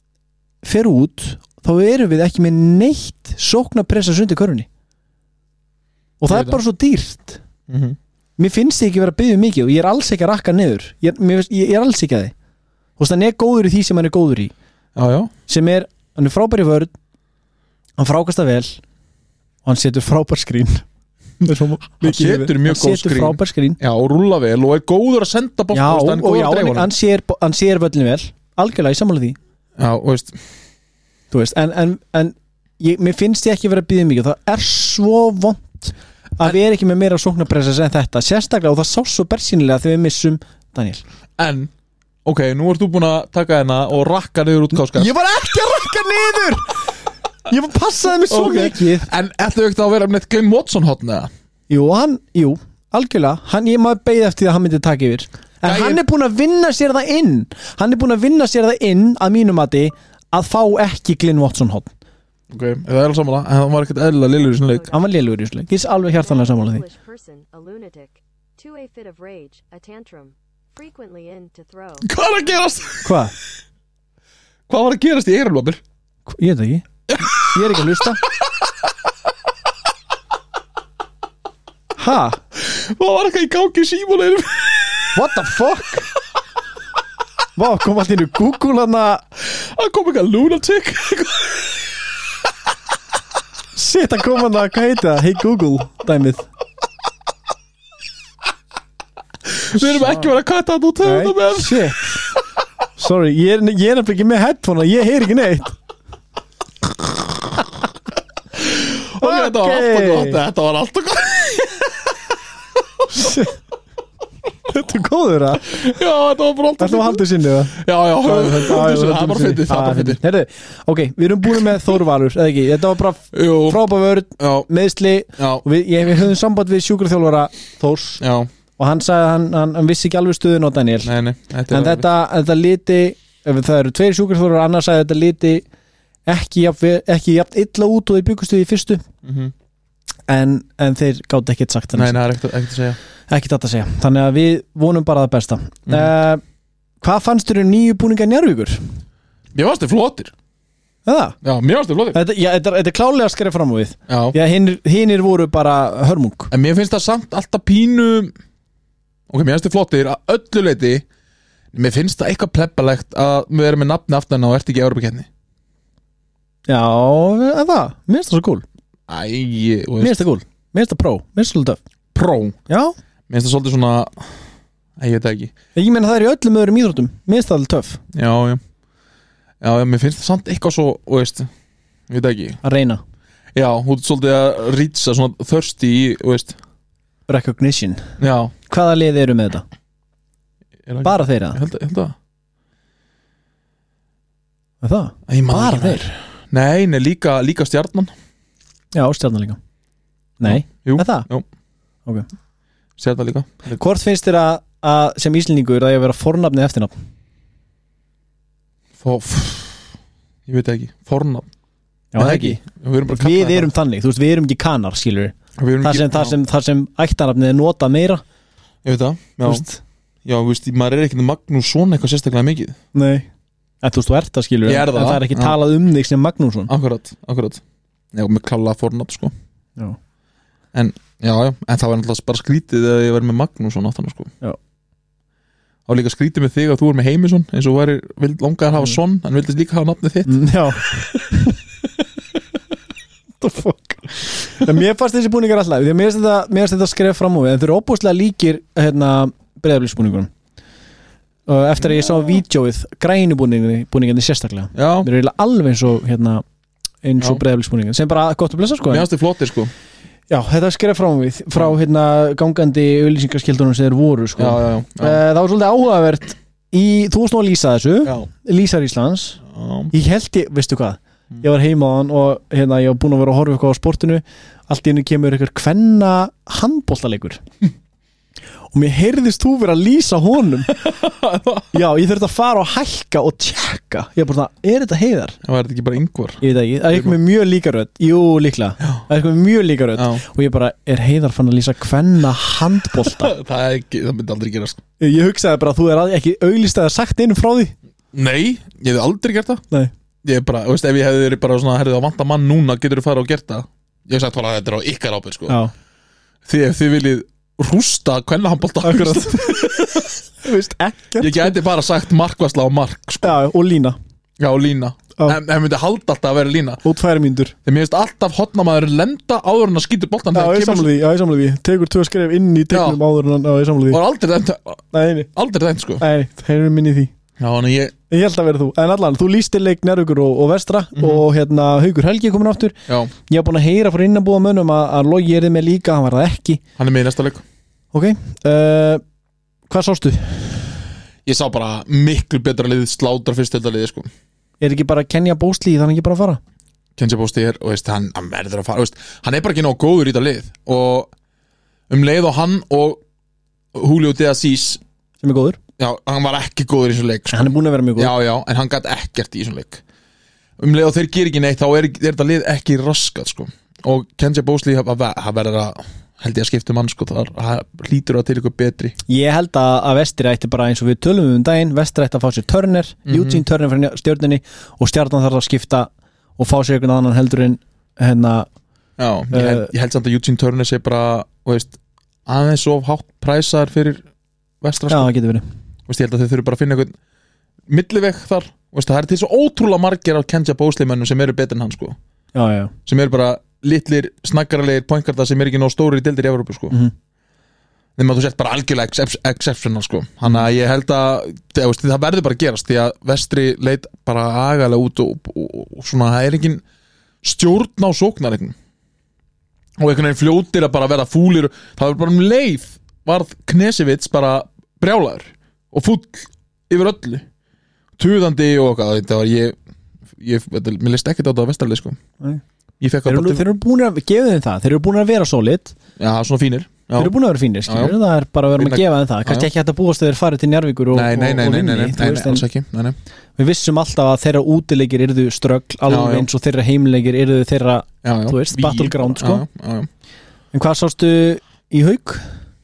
fer út þá erum við ekki með neitt sóknarpressa sundi körfunni Og það Ég er veit bara svo dýrt mm -hmm. Mér finnst þið ekki vera að byggja mikið og ég er alls ekki að rakka niður ég, er- mér, finnst- ég, ég er alls ekki að þið Þú veist, hann er góður í því sem hann er góður í Já, já, sem er, hann er frábær í vörð hann frákast það vel og hann setur frábær skrín hann setur mjög góð hann setur skrín frábær skrín Já, og rúlla vel og er góður að senda boltan já, og hann er og góður já, að dreifa hann, honum. hann sér, hann sér völlin vel algjörlega í sammála því Já, og veist þú veist, en, en, en ég, mér finnst ég ekki vera að byggja mikið það er svo vont að við erum ekki með meira sóknarpressas en þetta sérstaklega og það sá svo bersýnilega þegar við missum Daniel En, ok, nú ert þú búin að taka hérna og rakka niður út Káskar ég var ekki að rakka niður ég var passaði mig svo Ok. mikið En ættu ekki þá að vera með Glenn Watson hotn eða? jú, hann, jú, algjörlega hann, ég maður beið eftir að hann myndi taka yfir en Gæinn- hann er búin að vinna sér það inn hann er búin að vinna sér það inn að mínum mati að fá ekki Glyn Watson hotn Ok, það er alveg samanlega En það var ekkert eðlilega lillur í svona leik hann var lélugur í þessu leik, ég er alveg hjartanlega sammála því English person, a lunatic. To a fit of rage, a tantrum. Frequently in to throw. Hvað var að gerast? hvað? Hvað var að gerast í Eirulopir? ég veit það ekki, ég er ekki að hlusta ha? Hvað var eitthvað í gangi í símóleginum? What the fuck? Vá, kom allt inn í Google hana. Það kom eitthvað lunatic. Shit, það kom hana, hvað heiti það? Hey Google, dæmið. Við erum ekki verið að kæta þetta út höfum með. Shit. Sorry, ég er, ég er nefnilega ekki með headphone, ég heyr ekki neitt. Ok, þetta var alltaf gott. Þetta var alltaf gott. Shit. Þetta er góður það. Já, þetta var bara alltaf. Þetta var haldið sinni það. Já, já, haldið sinni. Það var bara fyndið, það var bara fyndið. Herðu, ok, við erum búin með Þór Valur, eða ekki? Þetta var bara frábær vörn, meiðsli og við, ég, við höfum samband við sjúkraþjálfara Þórs. Já. Og hann sagði að hann, hann, hann vissi ekki alveg stöðun á Daniel. Nei, nei. Þetta en þetta, þetta liti, það eru tveir sjúkraþjálfarar, annars sagði þetta liti ekki jafn, ekki jafn illa út og þeir byggustu í fyrstu. Mhm. En, en þeir gátt ekkert sagt Nei, það er ekkert að segja Ekkert að segja, þannig að við vonum bara það besta mm. uh, Hvað fannst þér um nýju búninga Njarðvíkur? Mér fannst þér flottir Það? Já, mér fannst þér flottir Þetta, já, þetta, þetta er klálega að skrifa fram á við Já, já hinir, hinir voru bara hörmung En mér finnst það samt alltaf pínu Ok, mér finnst þér flottir að öllu leiti Mér finnst það eitthvað plebbalegt að við erum með nafni aftan og ert ekki í Evrópukeppni Já, en það, mér finnst það svo cool Æ, mér finnst það cool, mér finnst það pró Mér finnst það svolítið töff Pró? Já Mér finnst það svolítið svona Æ, ég veit það ekki Ég meina það er í öllum öðrum íþróttum Mér finnst það alveg töff Já, já Já, já, mér finnst það samt eitthvað svo, veist Ég veit það ekki Að reyna Já, hún er svolítið að rýtsa svona þörsti í, veist Recognition Já Hvaða liði eru með þetta? Bara þeir að? Ég held, ég held að Er það? Æ, Bara þeir? Nei, nei, líka, líka Stjarnan Já, Stjarnan líka Nei, jú, er það? Jú, ok Stjarnan líka Hvort finnst þér að, að sem íslendingur að ég vera fornafni eftirnafn? Fó, ég veit ekki, fornafn Já, það ekki Við erum, við erum þannig, þú veist, við erum ekki kanar, skilur við þar sem, þar sem, þar sem ættarnafnið er notað meira Ég veit það, já Vist? Já, þú veist, maður er ekki Magnússon eitthvað sérstaklega mikið Nei En þú veist, þú ert það, skilur við Ég er það En það er ekki já. talað um þig sem Magnússon Akkurat, akkurat Já, með klála fornafn, sko Já En, já, já, en það var náttúrulega bara skrítið að ég var með Magnússon á þannig, sko Já Það var líka skrítið með þig að þú er með Heimisson eins og væri, vild langar að hafa mm. son en vildist líka hafa nafnið þitt mm, Já What the fuck En mér fannst þessi búningar alltaf Því að mér finnst þetta, mér finnst þetta skref fram á við En þeir eru óbúslega líkir hérna Breiðabliksbúningunum og eftir að ég sá vídeóið grænu búningarnir sérstaklega Já Þeir eru alveg eins og hérna eins og Breiðabliksbúningar sem bara gott að blessa sko Mér finnst þið flottir sko Já, þetta skref fram á við frá hérna gangandi auglýsingaskildunum sem þeir voru sko Já, já, já, já. Það var svolítið áhugavert í, þú varst nú að lýsa þessu Já. Lýsar Íslands Já. Ég held ég, veistu hvað ég var heima á hann og hérna ég var búin að vera að horfa eitthvað á sportinu allt í hennu kemur eitthvað kvenna handboltaleikur og mér heyrðist þú vera að lýsa honum já, ég þurfti að fara og hælka og tjekka ég er bara það, er þetta Heiðar? Það var þetta ekki bara Ingvar Ég veit ekki, það er eitthvað með mjög líka rödd jú, líklega, já. Það er eitthvað með mjög líka rödd og ég bara, er Heiðar fann að lýsa kvenna handbolta? það, er ekki, það myndi aldrei gerast Ég hugsaði bara að þú er ekki auglýst að sagt einum frá því Nei, ég hef aldrei gert það Nei Ég er bara, veist, ef ég hefði verið bara svona herrið að vanta mann núna, getur þú fara og gert það Ég hef sagt að þetta er á ykkar ábyrgð sko. Því ef þið viljið rústa kvennahandbolta Þú veist ekkert Ég geti bara sagt markvarsla og mark sko. Já, og lína Já, og lína En það myndi halda alltaf að vera lína Og tvær mínútur Þegar mér finnst alltaf hotnamaður lenda áður en að skýtur boltan Já, ég samla því, já, ég samla því Tekur tvö skref inn í tegnum áður en að, já, ég samla því Og aldrei þengt Nei, Aldrei þengt, sko Nei, það er minni því Já, en ég Ég held að vera þú En allan, þú lýstir leik Njarðvíkur og, og Vestra mm -hmm. Og hérna, Haukur Helgi er komin aftur Já Ég hef búin að heyra frá innanbúa mönnum að, að Logi er þið með líka, hann var það ekki Hann er með í næsta leik Ok, uh, hvað sástu? Ég sá bara miklu betra liðið slátra fyrst þetta liðið, sko Er ekki bara Kenja Bósli, þannig ekki bara að fara? Kenja Bósli er, og veist, hann, hann verður að fara veist, Hann er bara ekki nóg góður í þetta lið Og um leið og hann og Julio de Assis Sem er góður Já, hann var ekki góður í þessum leik sko. Hann er búin að vera mjög góður Já, já, en hann gæti ekkert í þessum leik Um leið og þeir gerir ekki neitt Þá er, er þetta lið ekki raskat, sko Og Kenja Bósli, hann verður að held ég að skipta mann, sko þar hlýtur það til ykkur betri Ég held að, að Vestri ætti bara eins og við tölum um daginn Vestri ætti að fá sér Turner, mm -hmm. Eugene Turner fyrir stjörnunni og stjarnan þarf að skipta og fá sér einhvern annan heldur en hérna Já, ég held, ég held samt að Eugene Turner sé bara veist, aðeins of hátt præsar fyrir vestra Já, sko. það getur verið Vist, ég held að þeir þurfi bara að finna einhvern milliveg þar Vist, það er til svo ótrúlega margir af Kenja Bósleimönnum sem eru betur en hann sko. Já, já sem eru bara litlir snaggarlegir pointgarda sem er ekki nóg stórir í deildir í Evrópu sko. mm -hmm. þeim að þú sett bara algjörlega ex exceptional sko. Þannig að ég held að það, veist, það verður bara að gerast því að vestri leit bara agalega út og, og, og, og svona það er engin stjórn á sóknarleiknum og einhvern veginn fljótir að bara vera fúlir það var bara um leið varð Knesevits bara brjálaður og fúll yfir öllu tuðandi og okkar þetta var ég, ég þetta, mér leist ekkert á þetta á vestarleik sko. Ég fekk að Þeir eru, þeir eru búin að gefa þeim það Þeir eru búin að vera solid Já, svona fínir Já. Þeir eru búin að vera fínir, skilur, það er bara að vera að gefa þeim það kannski ekki hægt að búast þeir farið til Njarðvíkur og, nei, nei, nei, og nei, vinni nei, nei, nei, alls ekki nei, nei. Við vissum alltaf að þeirra útileikir yrðu ströggl alveg eins og þeirra heimleikir yrðu þeirra, já, já. þú veist, Ví, battleground sko. já, já, já. En hvað sástu í Hauk?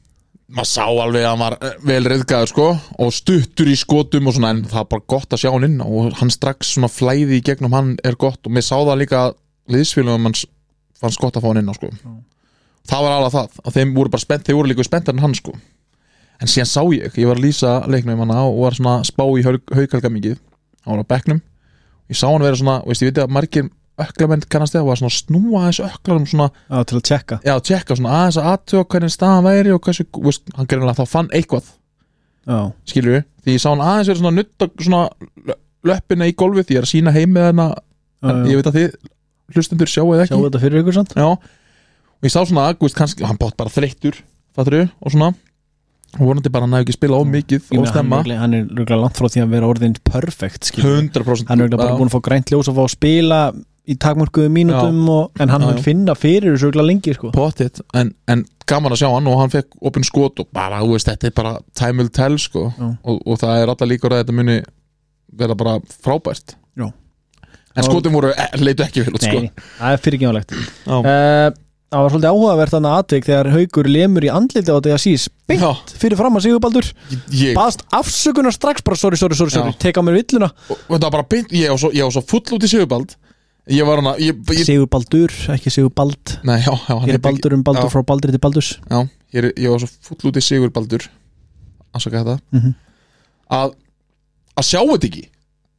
Maður sá alveg að hann var vel reyðgæður sko, og stuttur í skotum og svona, en það er bara gott að sjá hann inn og hann strax svona flæði í gegnum hann er gott og mér sá það líka liðsfélagum hans fannst gott að fá hann inn á sko. mm. Það var alveg það, að þeim voru bara spennt þeir voru líka spenntar en hann sko. En síðan sá ég, ég var að lýsa leiknum hann og var svona spá í Haukhalga mikið hann var á bekknum, ég sá hann vera svona veist, ég veit að margir öklamenn kannast þegar var svona snúa aðeins öklanum svona Já, til að tjekka Já, tjekka svona aðeins að aðtjóða hvernig staðan væri og hversu, veist, hann gerðinlega þá fann eitthvað Já skilur við, því ég sá hann aðeins vera svona nutta svona löppina í gólfið því ég er að sína heim með hana en ég veit að þið hlustendur sjáu eða ekki Sjáu þetta fyrir ykkur sant Já, og ég sá svona að, kannski, hann bátt bara þreyttur fattur við, og svona og vonandi bara hann hefði ekki spilað of mikið og stemma hann, hann er röglega langt frá því að vera orðin perfect hundra prósent hann er röglega bara búin að fá grænt ljós og fá að spila í takmörkuðu mínútum og, en hann vil finna fyrir þessu röglega lengi sko. Pottit, en, en gaman að sjá hann og hann fekk opin skot og bara, þú veist, þetta er bara time will tell sko. og, og það er alltaf líka að þetta muni vera bara frábært Já. En skotum voru, leitu ekki vel út sko. Nei, það er fyrirgefalegt uh, Það var svolítið áhugavert þannig aðtvik þegar Haukur lemur í andliti á því að síðan beint fyrir fram að Sigurbaldur ég... baðast afsökunar strax bara sorry, sorry, sorry, sorry. teka á mér villuna og, og það var bara beint, ég var svo, svo full út í Sigurbald ég var hana ég, ég... Sigurbaldur, ekki Sigurbald Nei, já, já, Hér er Baldur um Baldur já. Frá Baldri til Baldurs Já, ég, ég var svo full út í Sigurbaldur afsaka þetta mm -hmm. að, að sjá þetta ekki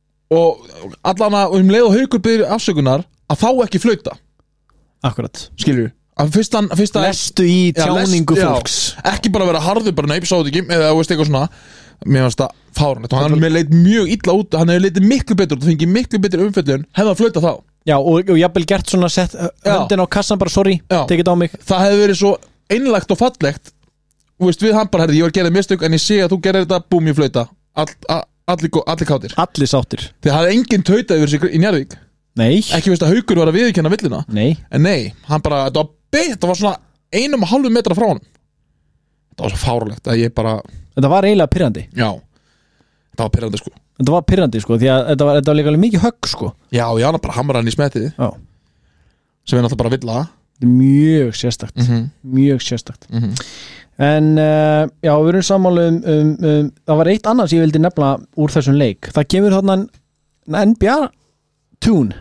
og allan að um leið og Haukur byrja afsökunar að þá ekki flauta Akkurat Skilur að fyrst hann fyrst að lestu í tjáningu já, fólks já, ekki bara vera harður bara neip sáðu ekki eða veist eitthvað svona mér finnst það fáránlegt og hann leit mjög illa út hann hefur leitið miklu betur og það fengið miklu betur umfjöllun hefði hann flauta þá já og, og jafnvel gert svona sett höndin á kassan bara sorry tekið á mig það hefði verið svo einlægt og fallegt og veist við hann bara herði ég var að gera mistök en ég sé að þú gerir þetta búm ég flauta all, all, allir, allir kátir allir sáttir því það hefði enginn tautað yfir sig í Njarðvík nei ekki veist að Haukur var að viðurkenna villina nei en nei hann bara þetta var þetta var svona einum og halvu metra frá hann þetta var svo fárlegt að ég bara þetta var eiginlega pirrandi já, þetta var pirrandi sko þetta var pirrandi sko, því að þetta var, þetta var líka mikið högg sko já, já, hann bara hamra hann í smetið já. sem er náttúrulega bara villa mjög sérstakt mm -hmm. mjög sérstakt mm -hmm. en uh, já, við erum sammála um, um, um það var eitt annars ég vildi nefna úr þessum leik það kemur þarna N B A tune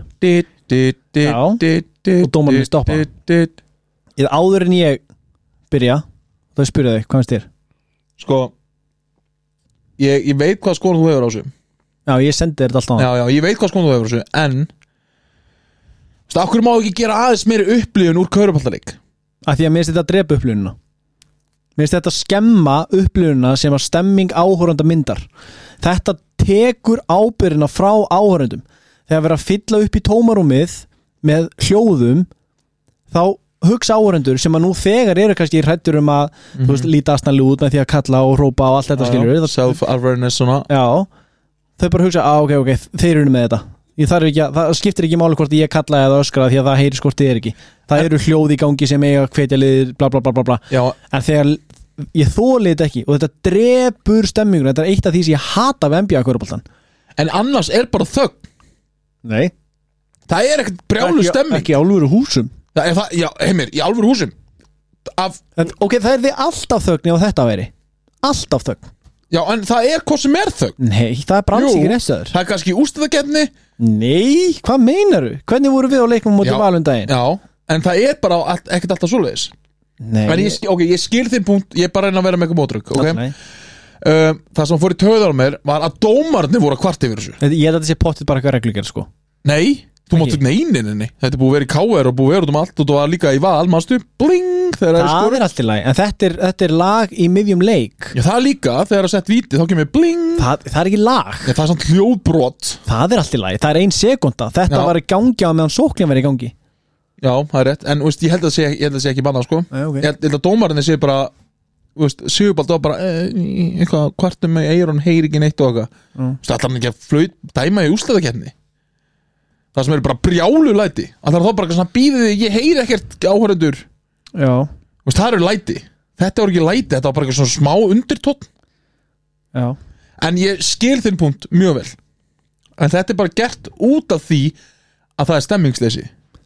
já, og dómarinn stoppa eða áður en ég byrja þá spyrja þau, hvað finnst þér? Sko ég, ég veit hvað skoðun þú hefur á þessu Já, ég sendi þér þetta alltaf Já, já, ég veit hvað skoðun þú hefur á þessu en Þú veist, okkur má ekki gera aðeins meiri upplifun úr körfuboltaleik Af því að mér finnst þetta að drepa upplifunina Mér finnst þetta að skemma upplifunina sem að stemming áhorfenda myndar Þetta tekur ábyrgðina frá áhorfendum Þegar verið að fylla upp í tómarúmið með hljóðum þá hugsa áhorfendur sem að nú þegar eru kannski hræddur um að mm-hmm. þú veist, líta aðstæðanlega út með því að kalla og rópa og allt þetta já, skilur self-awareness svona Já, þau bara hugsa, að ok, ok, þeir eru með þetta Ég þarf ekki að, það skiptir ekki máli hvort ég kalla eða öskra því að það heyri hvort þið er ekki Það eru hljóð í gangi sem eiga hvetja liðir bla bla bla bla bla Já. En þegar ég þoli þetta ekki og þetta drepur stemmingun, þetta er eitt af því sem ég hata við N B A-körfuboltan En annars er bara þögn Nei Það er ekkert brjálu stemming Ekki í alvöru húsum Það er það, já, heimir, í alvöru húsum Af, en, Ok, það er því alltaf þögn á þetta veri Alltaf þögn Já, en það er hvað sem er þögn Nei, það er brans ekki restaður Það er kannski úrstæðakeppni Nei, hvað meinaru? Hvernig voru við á leiknum mútið valundaginn? Já, en það er bara all, ekkert alltaf svoleiðis Nei. En ég, ok, ég skil þinn punkt, ég er bara að reyna að vera með eitthvað mótrygg, ok? Nei. Um, það sem fór í töðar á mér var að dómarnir voru að kvart yfir þessu. Ég held að þetta sé pottið bara eitthvað reglugerð sko. Nei, þú mátt ekki neyninni. Þetta er búið að vera í K R og búið að vera út um allt og það var líka í val, mástu, bling þegar það er, er allt í lagi, en þetta er, þetta er lag í miðjum leik. Já, það er líka, þegar það er sett víti, þá kemur bling. Það, það er ekki lag. Nei, það er samt hljóðbrot. Það er allt í lagi, það er ein sekúnda. Þetta Já. var í gangi á meðan sóknin var í gangi. Já, það er rétt, en veist, ég held að sé, ég held að sé ekki bannað sko. Nei, okay. Ég held- ég held að dómarinn sé bara veist, Sigurbaldur var bara eh, eitthvað kvartum með Eiron heyri ekki neitt og eitthvað Mm. Þú veist, allar hann ekki að flaut dæma í úrslitakeppni. Það sem er bara brjálu læti. Allar þá bara eitthvað svona býðið þig, ég heyri ekkert áhörundur. Já, Þú veist, það eru læti. Þetta var ekki læti, þetta var bara eitthvað svona smá undirtónn. já, En ég skil þinn punkt mjög vel. En þetta er bara gert út af því að það er stemmingsleysi.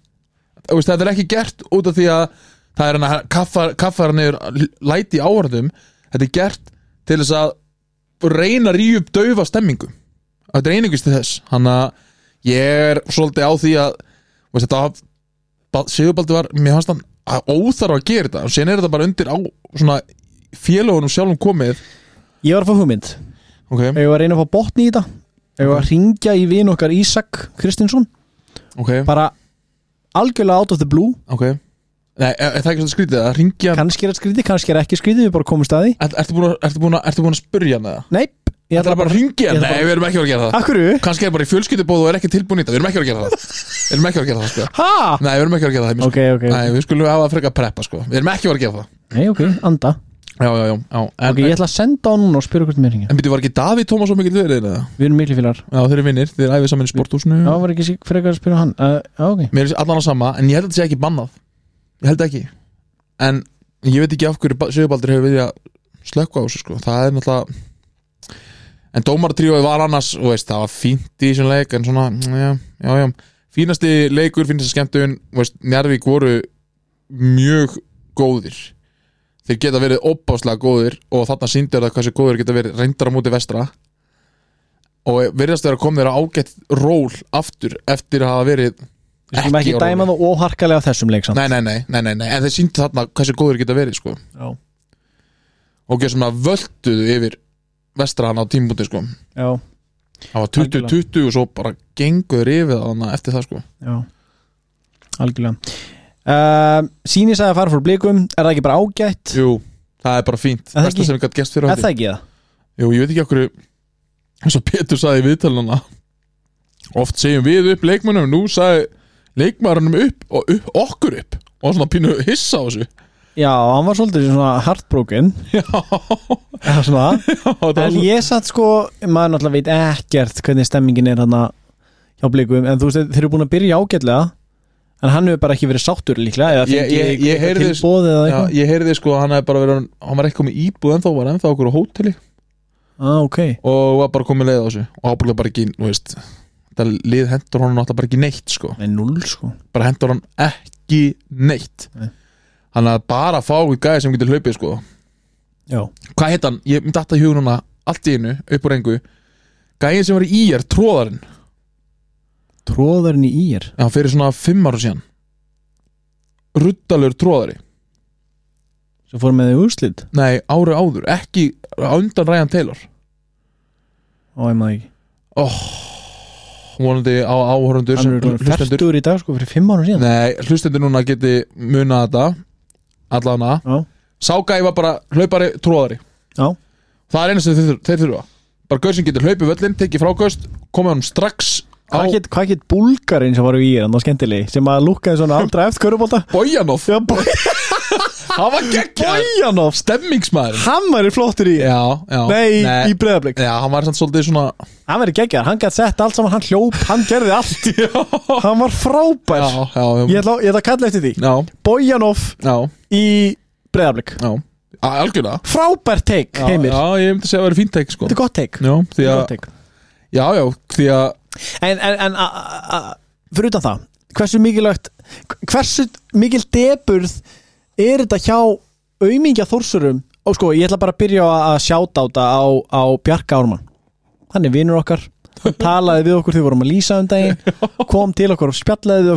Þú veist, þetta er ekki gert út af því að það er hann að kaffar, kaffar niður læti í áhörðum. Þetta er gert til þess að reyna að ríða upp daufa stemmingu. Þetta er einungis til þess. Þannig að ég er svolítið á því að veist, þetta var Sigurbaldur var, mér fannst hann að óþarf að gera þetta og sen er þetta bara undir á svona félagunum sjálfum komið. ég var að fá hugmynd. Ok, Ég var að reyna að fá botni í þetta. Ég var að ringja í vin okkar Ísak Kristinsson. ok, Bara algjörlega out of the blue. ok. Nei, er, er það ekki svona skrítið að ringja? Kannski er þetta skrítið, kannski er ekki skrítið. Við bara komumst að því. Er, ertu, búin að, ertu, búin að, ertu búin að spurja hann eða? Nei, ég Þetta er bara að ringja ég hann? ætla Nei, bara- við erum ekki að vera að gera það. Akkurru? Kannski er bara í fjölskyldubóð og er ekki tilbúin í þetta. Við erum ekki að vera að gera það. Við erum ekki að vera að gera það, sko. Ha? Nei, við erum ekki að vera að gera það. Ok, ok. Nei, við skulum hafa að freka að preppa, sko. Við erum ekki að vera að gera það. Nei, ok, anda. Já, já, já. já. En, Ok, ég ætla að senda á núna og spyrja hvort mér ringja. en byrju, var ekki Davíð Tómas svo mikil verið eða? Við erum miklu félagar. Já, þeir eru vinnir. Þeir eru æfið saman í sporthúsinu. Já, var ekki frekar að spyrja hann. Uh, já, ok. Mér er allan að sama, en ég held að þetta sé ekki bannað. Ég held ekki. En ég veit ekki af hverju Sigurbaldur hefur viljað slökkva á þessu, sko. Það er náttúrulega En dómartríóið var annars, og veist, það var fínt í þessum leik, en svona, já, já, já. Fínasti leikur, fínasti skemmtun, veist, Njarðvík voru mjög góðir. Þeir geta verið óbáslega góðir og þarna sýndir það hversu góðir geta verið reyndar á móti vestra. Og virðast vera komnir á ágætt ról aftur eftir að hafa verið Við skulum ekki á dæma róli. það óharkalega á þessum leik samt. Nei, nei, nei, nei, nei, nei, en þeir sýndi þarna hversu góðir geta verið, sko. Já. Og ekki sem að völduðu yfir vestra hann á tímabúti, sko. Já, Það var tuttugu tuttugu og svo bara gengur yfir það eftir það, sko. já. Algjörlega. Uh, Sýni sagði að fara fór blikum. Er það ekki bara ágætt? Jú, það er bara fínt. Er það Besta ekki? sem við gætt gæst fyrir Er höndi. það ekki það? Jú, ég veit ekki okkur eins og Pétur sagði í viðtalana. Oft segjum við upp leikmönnum, nú sagði leikmærunum upp og upp, okkur upp og svona pínu hissa á þessu. Já, hann var svolítið svona heartbroken. Já, Eða svona. það var En svo- ég satt sko, maður náttúrulega veit ekkert hvernig stemmingin er hann hjá blikum. En þú veist, þeir eru búin að byrja ágætlega. En hann hefur bara ekki verið sáttur líklega. Eða Ég- ég- ég fengið heyrði- tilboð eða Já, eitthvað. ég heyrði sko að hann hefði bara verið hann var ekki komið í íbúð ennþá, var ennþá okkur á hóteli Ah, ok. og var bara komið leið á þessu og ábúinlega bara ekki, þú veist þetta lið hendur hann náttúrulega bara ekki neitt sko, Nei, null sko. bara hendur hann ekki neitt. Nei. Hann að bara fá í gæði sem getur hlaupið sko. Já. Hvað heit hann? Ég myndi alltaf í hug núna allt í einu, upp úr engu gæðin sem var í í er, tróðarinn Tróðarinn í ír. já, fyrir svona fimm ára síðan ruddalur tróðari Svo fór með þau úrslit. nei, ári áður, ekki á undan Ryan Taylor Ó, ég maður ekki. oh, vonandi á áhorundur Hann er færtur í dag sko, fyrir fimm ára síðan. nei, hlustendur núna geti munað þetta allana, Já. sá gæði var bara hlaupari, tróðari Já. það er eina sem þeir, þeir þurfa bara gaur sem getur hlaupið völlin, tekið frákast komið hann strax á Hvað get, hvað get búlgarinn sem var í ír, hann var skemmtilegi, sem að lúkkaði svona aldrei eftir körubólta? Bojanov, Já, Boj- það var geggjað Bojanov. stemmingsmaður Hann var í flottur í ír. já, já, Nei, í Breiðablik. já, hann var samt svolítið svona Hann var í geggjar, hann gætt sett allt saman, hann hljóp, hann gerði allt. já, Hann var frábær. já, já, Ég ætla, ég ætla að kalla eftir því. já, Bojanov já, í Breiðablik. já. Á, algjörlega Frábær take, já, Heimir. já, ég myndi segja að það er fínt teik sko. Þetta er gott take. já, því Þetta er að gott take. já, já, því að En, en, en a, a, a, fyrir utan það, hversu mikilvægt, hversu mikil deburð er þetta hjá aumingja Þórsurum? Og sko, ég ætla bara að byrja að sjáta á þetta á, á Bjarka Ármann. Hann er vinur okkar, hann talaði við okkur þegar við vorum að lýsa um daginn, kom til okkur og spjallaði við okkur,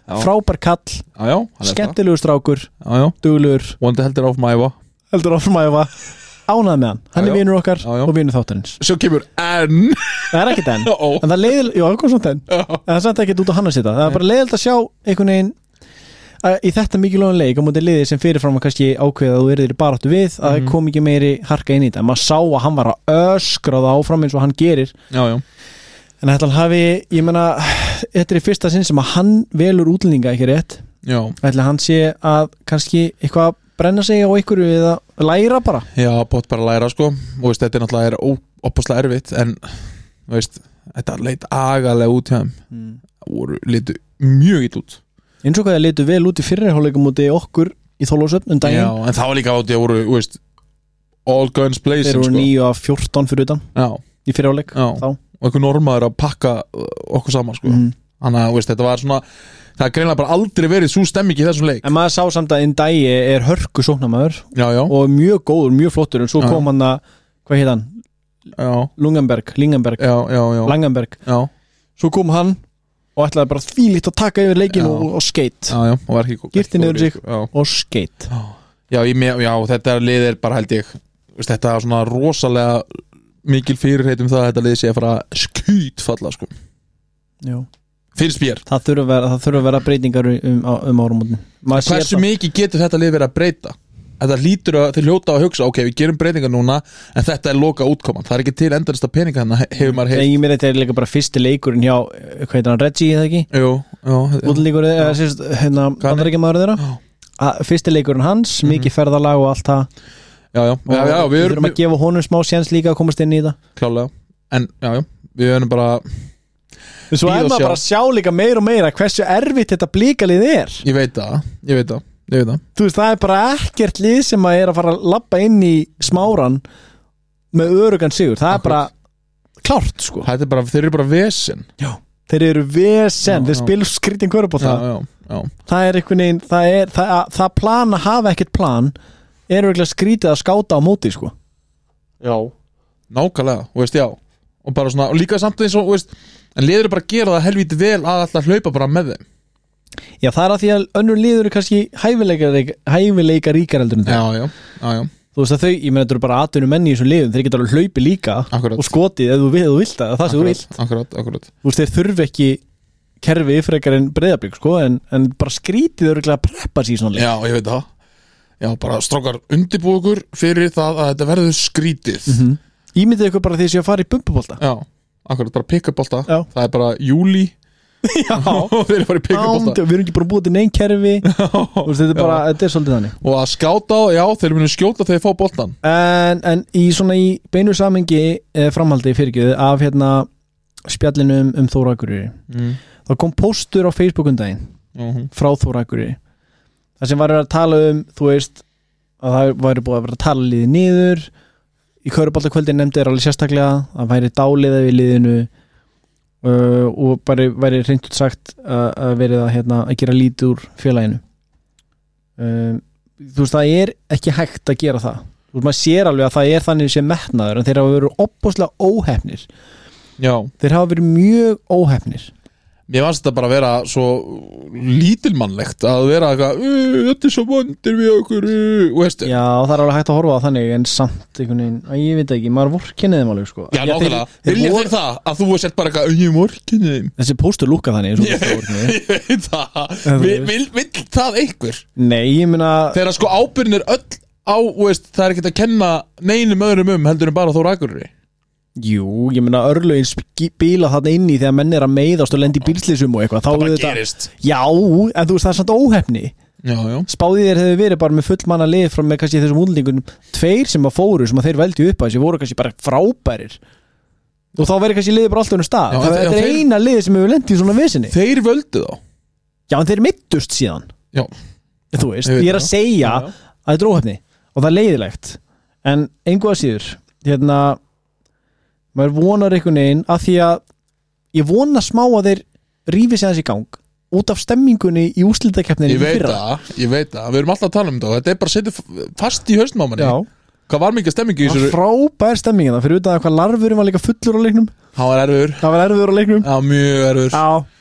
frábær kall, já, já, skemmtilegur strákur já, já. duglegur, vonandi heldur áfram að æfa heldur áfram að æfa ánað með hann, hann Já, er já. vinur okkar Já, já. og vinur þáttarins svo kemur enn það er ekkert enn, Ó. en það er leiðil já, kom svona enn, en það er samt ekkert út á hann að setja það er bara leiðilt að sjá einhvern veginn að í þetta mikilvægan leik á móti liði sem fyrirfram að kannski ákveða að þú erðir baráttu við að Mhm. kom ekki meiri harka inn í þetta en maður sá að hann var að öskra það áfram eins og hann gerir já, já, en þetta hafi, ég meina þetta er í fyrsta sinn sem að hann velur útlendinga ekki rétt, já, ætli hann sé að kannski eitthvað brenna sig á einhverju eða læra bara já, bótt bara að læra sko og veist, þetta er náttúrulega opaslega erfitt en veist, þetta leit agalega út hjá þeim mm. voru litu mjög ill út eins og hvað það litu vel út í fyrirháleikum úti okkur í Þorlákshöfn um daginn já, en það var líka út í að voru veist, all guns blazing þeir voru sko. níu af fjórtán fyrir utan já, í fyrirháleik já, þá og einhver normaður að pakka uh, okkur saman sko. mm. þannig að veist, þetta var svona það er greinlega bara aldrei verið svo stemming í þessum leik en maður sá samt að Ndæi er hörku sóknarmaður já, já, og mjög góður, mjög flottur en svo Já. kom hann að, hvað heit hann? já, Lungenberg, Lingenberg, já, já, já, Langenberg já, svo kom hann og ætlaði bara þvílíkt að taka yfir leikin Já. og, og skeitt já, já, og var ekki Girti niður sig. já, og skeitt já, ég, me- já, þetta lið er bara held ég veist, þetta er svona rosalega mikil fyrirheit um það að þetta lið sé að fara skýtfalla sko, Já. fyrir spér það þurfa að vera, það þurfa að vera breytingar um, um árumótin hversu mikið getur þetta lið verið að breyta þetta lítur að þeir hljóta að hugsa ok, við gerum breytingar núna en þetta er loka útkoman það er ekki til endalista peninga þannig að hefur maður heilt ég meina þetta er líka bara fyrsti leikurinn hjá hvað heitir hann, Reggie eða ekki? jú, já, útlíkur, eða sérst, hérna bandar ekki maður þeirra Já. að, fyrsti leikurinn hans, Mhm. mikið ferðalag og allt það já, já, og já, já, við við þurfum erum að gefa honum smá séns líka að komast inn í þetta klálega, en já, já, við erum bara svo Bíða er og maður sjá. bara að sjá líka meira og meira hversu erfitt þetta blíkalið er ég veit það, ég veit það, ég veit það þú veist, það er bara ekkert lið sem að er að fara að labba inn í smáran með örugan sigur, það er Akkurat. bara klárt sko, þetta er bara, þeir eru bara vesen þeir eru vesen Já, þeir já. spilur skrítin körubóta já, já, já, það er einhvern veginn, það er það, að- það plan að hafa ekkert plan er virkilega skrítið að skáta á móti sko já nákvæmlega, þú veist, já og bara svona, og líka samt eins og, þú veist en liður bara að gera það helvíti vel að alltaf hlaupa bara með þeim já, það er að því að önnur liður eru kannski hæfileika, hæfileika ríkar heldur en þau já, já, já, já, þú veist að þau, ég meina þetta eru bara atvinnum menn í þessum liðum, þeir geta alveg hlaupi líka akkurat og skotið ef þú, vil, þú vilt það, það sem þú vilt akkurat, akkurat, akkurat þú veist, þeir þurfi ekki kerfi frekar en breyðablík sko, en, en bara skrítið örgulega að preppa sér í svona leik. já, ég veit það já, bara strókar undirbúið okkur fyrir það að þetta verður skrítið mm -hmm. Ímyndið ykkur bara því að fara í bumbubólta já, akkurat, bara pick-up-bolta Já. það er bara júli Já, og þeir eru bara í pick-up-bolta við erum ekki bara búið til neinn kerfi Þú veist, þetta er bara, þetta er svolítið þannig og að skáta á, já, þeir munu skjóta þegar þeir fá boltan En, en í svona í beinu samengi eh, framhaldi fyrirgjöðu af hérna spjallinu um, um Þór Akureyri mm. þá kom póstur á Facebook um daginn uh-huh. frá Þór Akureyri þar sem var að tala um, þú veist að það væri búið að vera að tala liðið niður í Köruboltakvöldin nefndi er alveg sérstaklega að væri dáliða við liðinu uh, og bara væri reynd út sagt uh, að verið að, hérna, að gera lítið úr félaginu um, þú veist, það er ekki hægt að gera það þú veist, maður sér alveg að það er þannig sem metnaður en þeir hafa verið opbúslega óhefnir já, þeir hafa verið mjög óhefnir mér fannst þetta bara að vera svo lítilmannlegt að vera eitthvað, "Uh, þetta er svo vondir við okkur uh, og veist, já, það er alveg hægt að horfa á þannig en samt einhvern veginn, að ég veit ekki, maður vorkenni þeim alveg sko já, nákvæmlega, þeir, þeir vilja voru, þeir það að þú sett bara eitthvað, ég morginni þeim þessi póstur lúka þannig eins og ég póstur vorkenni. ég veit það, þú vil, veist. vil, vil það einhver Nei, ég meina þegar sko ábyrðin er öll á, veist, það er ekki að kenna neinum öðrum um heldur en bara Þór Akureyri jú, ég meina örlögin spila þarna inn í þegar menn er að meiðast og lendi í bílslýsum og eitthvað þá það bara auðvitað- gerist já, en þú veist það er samt óhefni já, já, spáðið þeir hefur verið bara með fullmanna lið frá með kannski þessum útlendingum tveir sem að fóru sem að þeir veldu upp að þessi voru kannski bara frábærir og þá verið kannski liðið bara alltaf um stað Já, það já, er þeir- eina lið sem hefur lendið í svona vesinni þeir völdu þá já, en þeir mittust síðan já, þú veist, Ég veit ég er að það. segja Já, já. að þetta er óhefni og það er leiðilegt en engu að síður hérna maður vonar einhvern veginn að því að ég vona smá að þeir rífi sig aðeins í gang út af stemmingunni í úrslitakeppninni ég í veit fyrra. það, ég veit það við erum alltaf að tala um þetta og þetta er bara að setja fast í haustum á manni Já, hvað var mikið stemmingi í það var þessu frábær stemmingin það fyrir utan að hvað larfurinn var líka fullur á leiknum hann var erfur, það var erfiður á leiknum já, mjög erfur Já,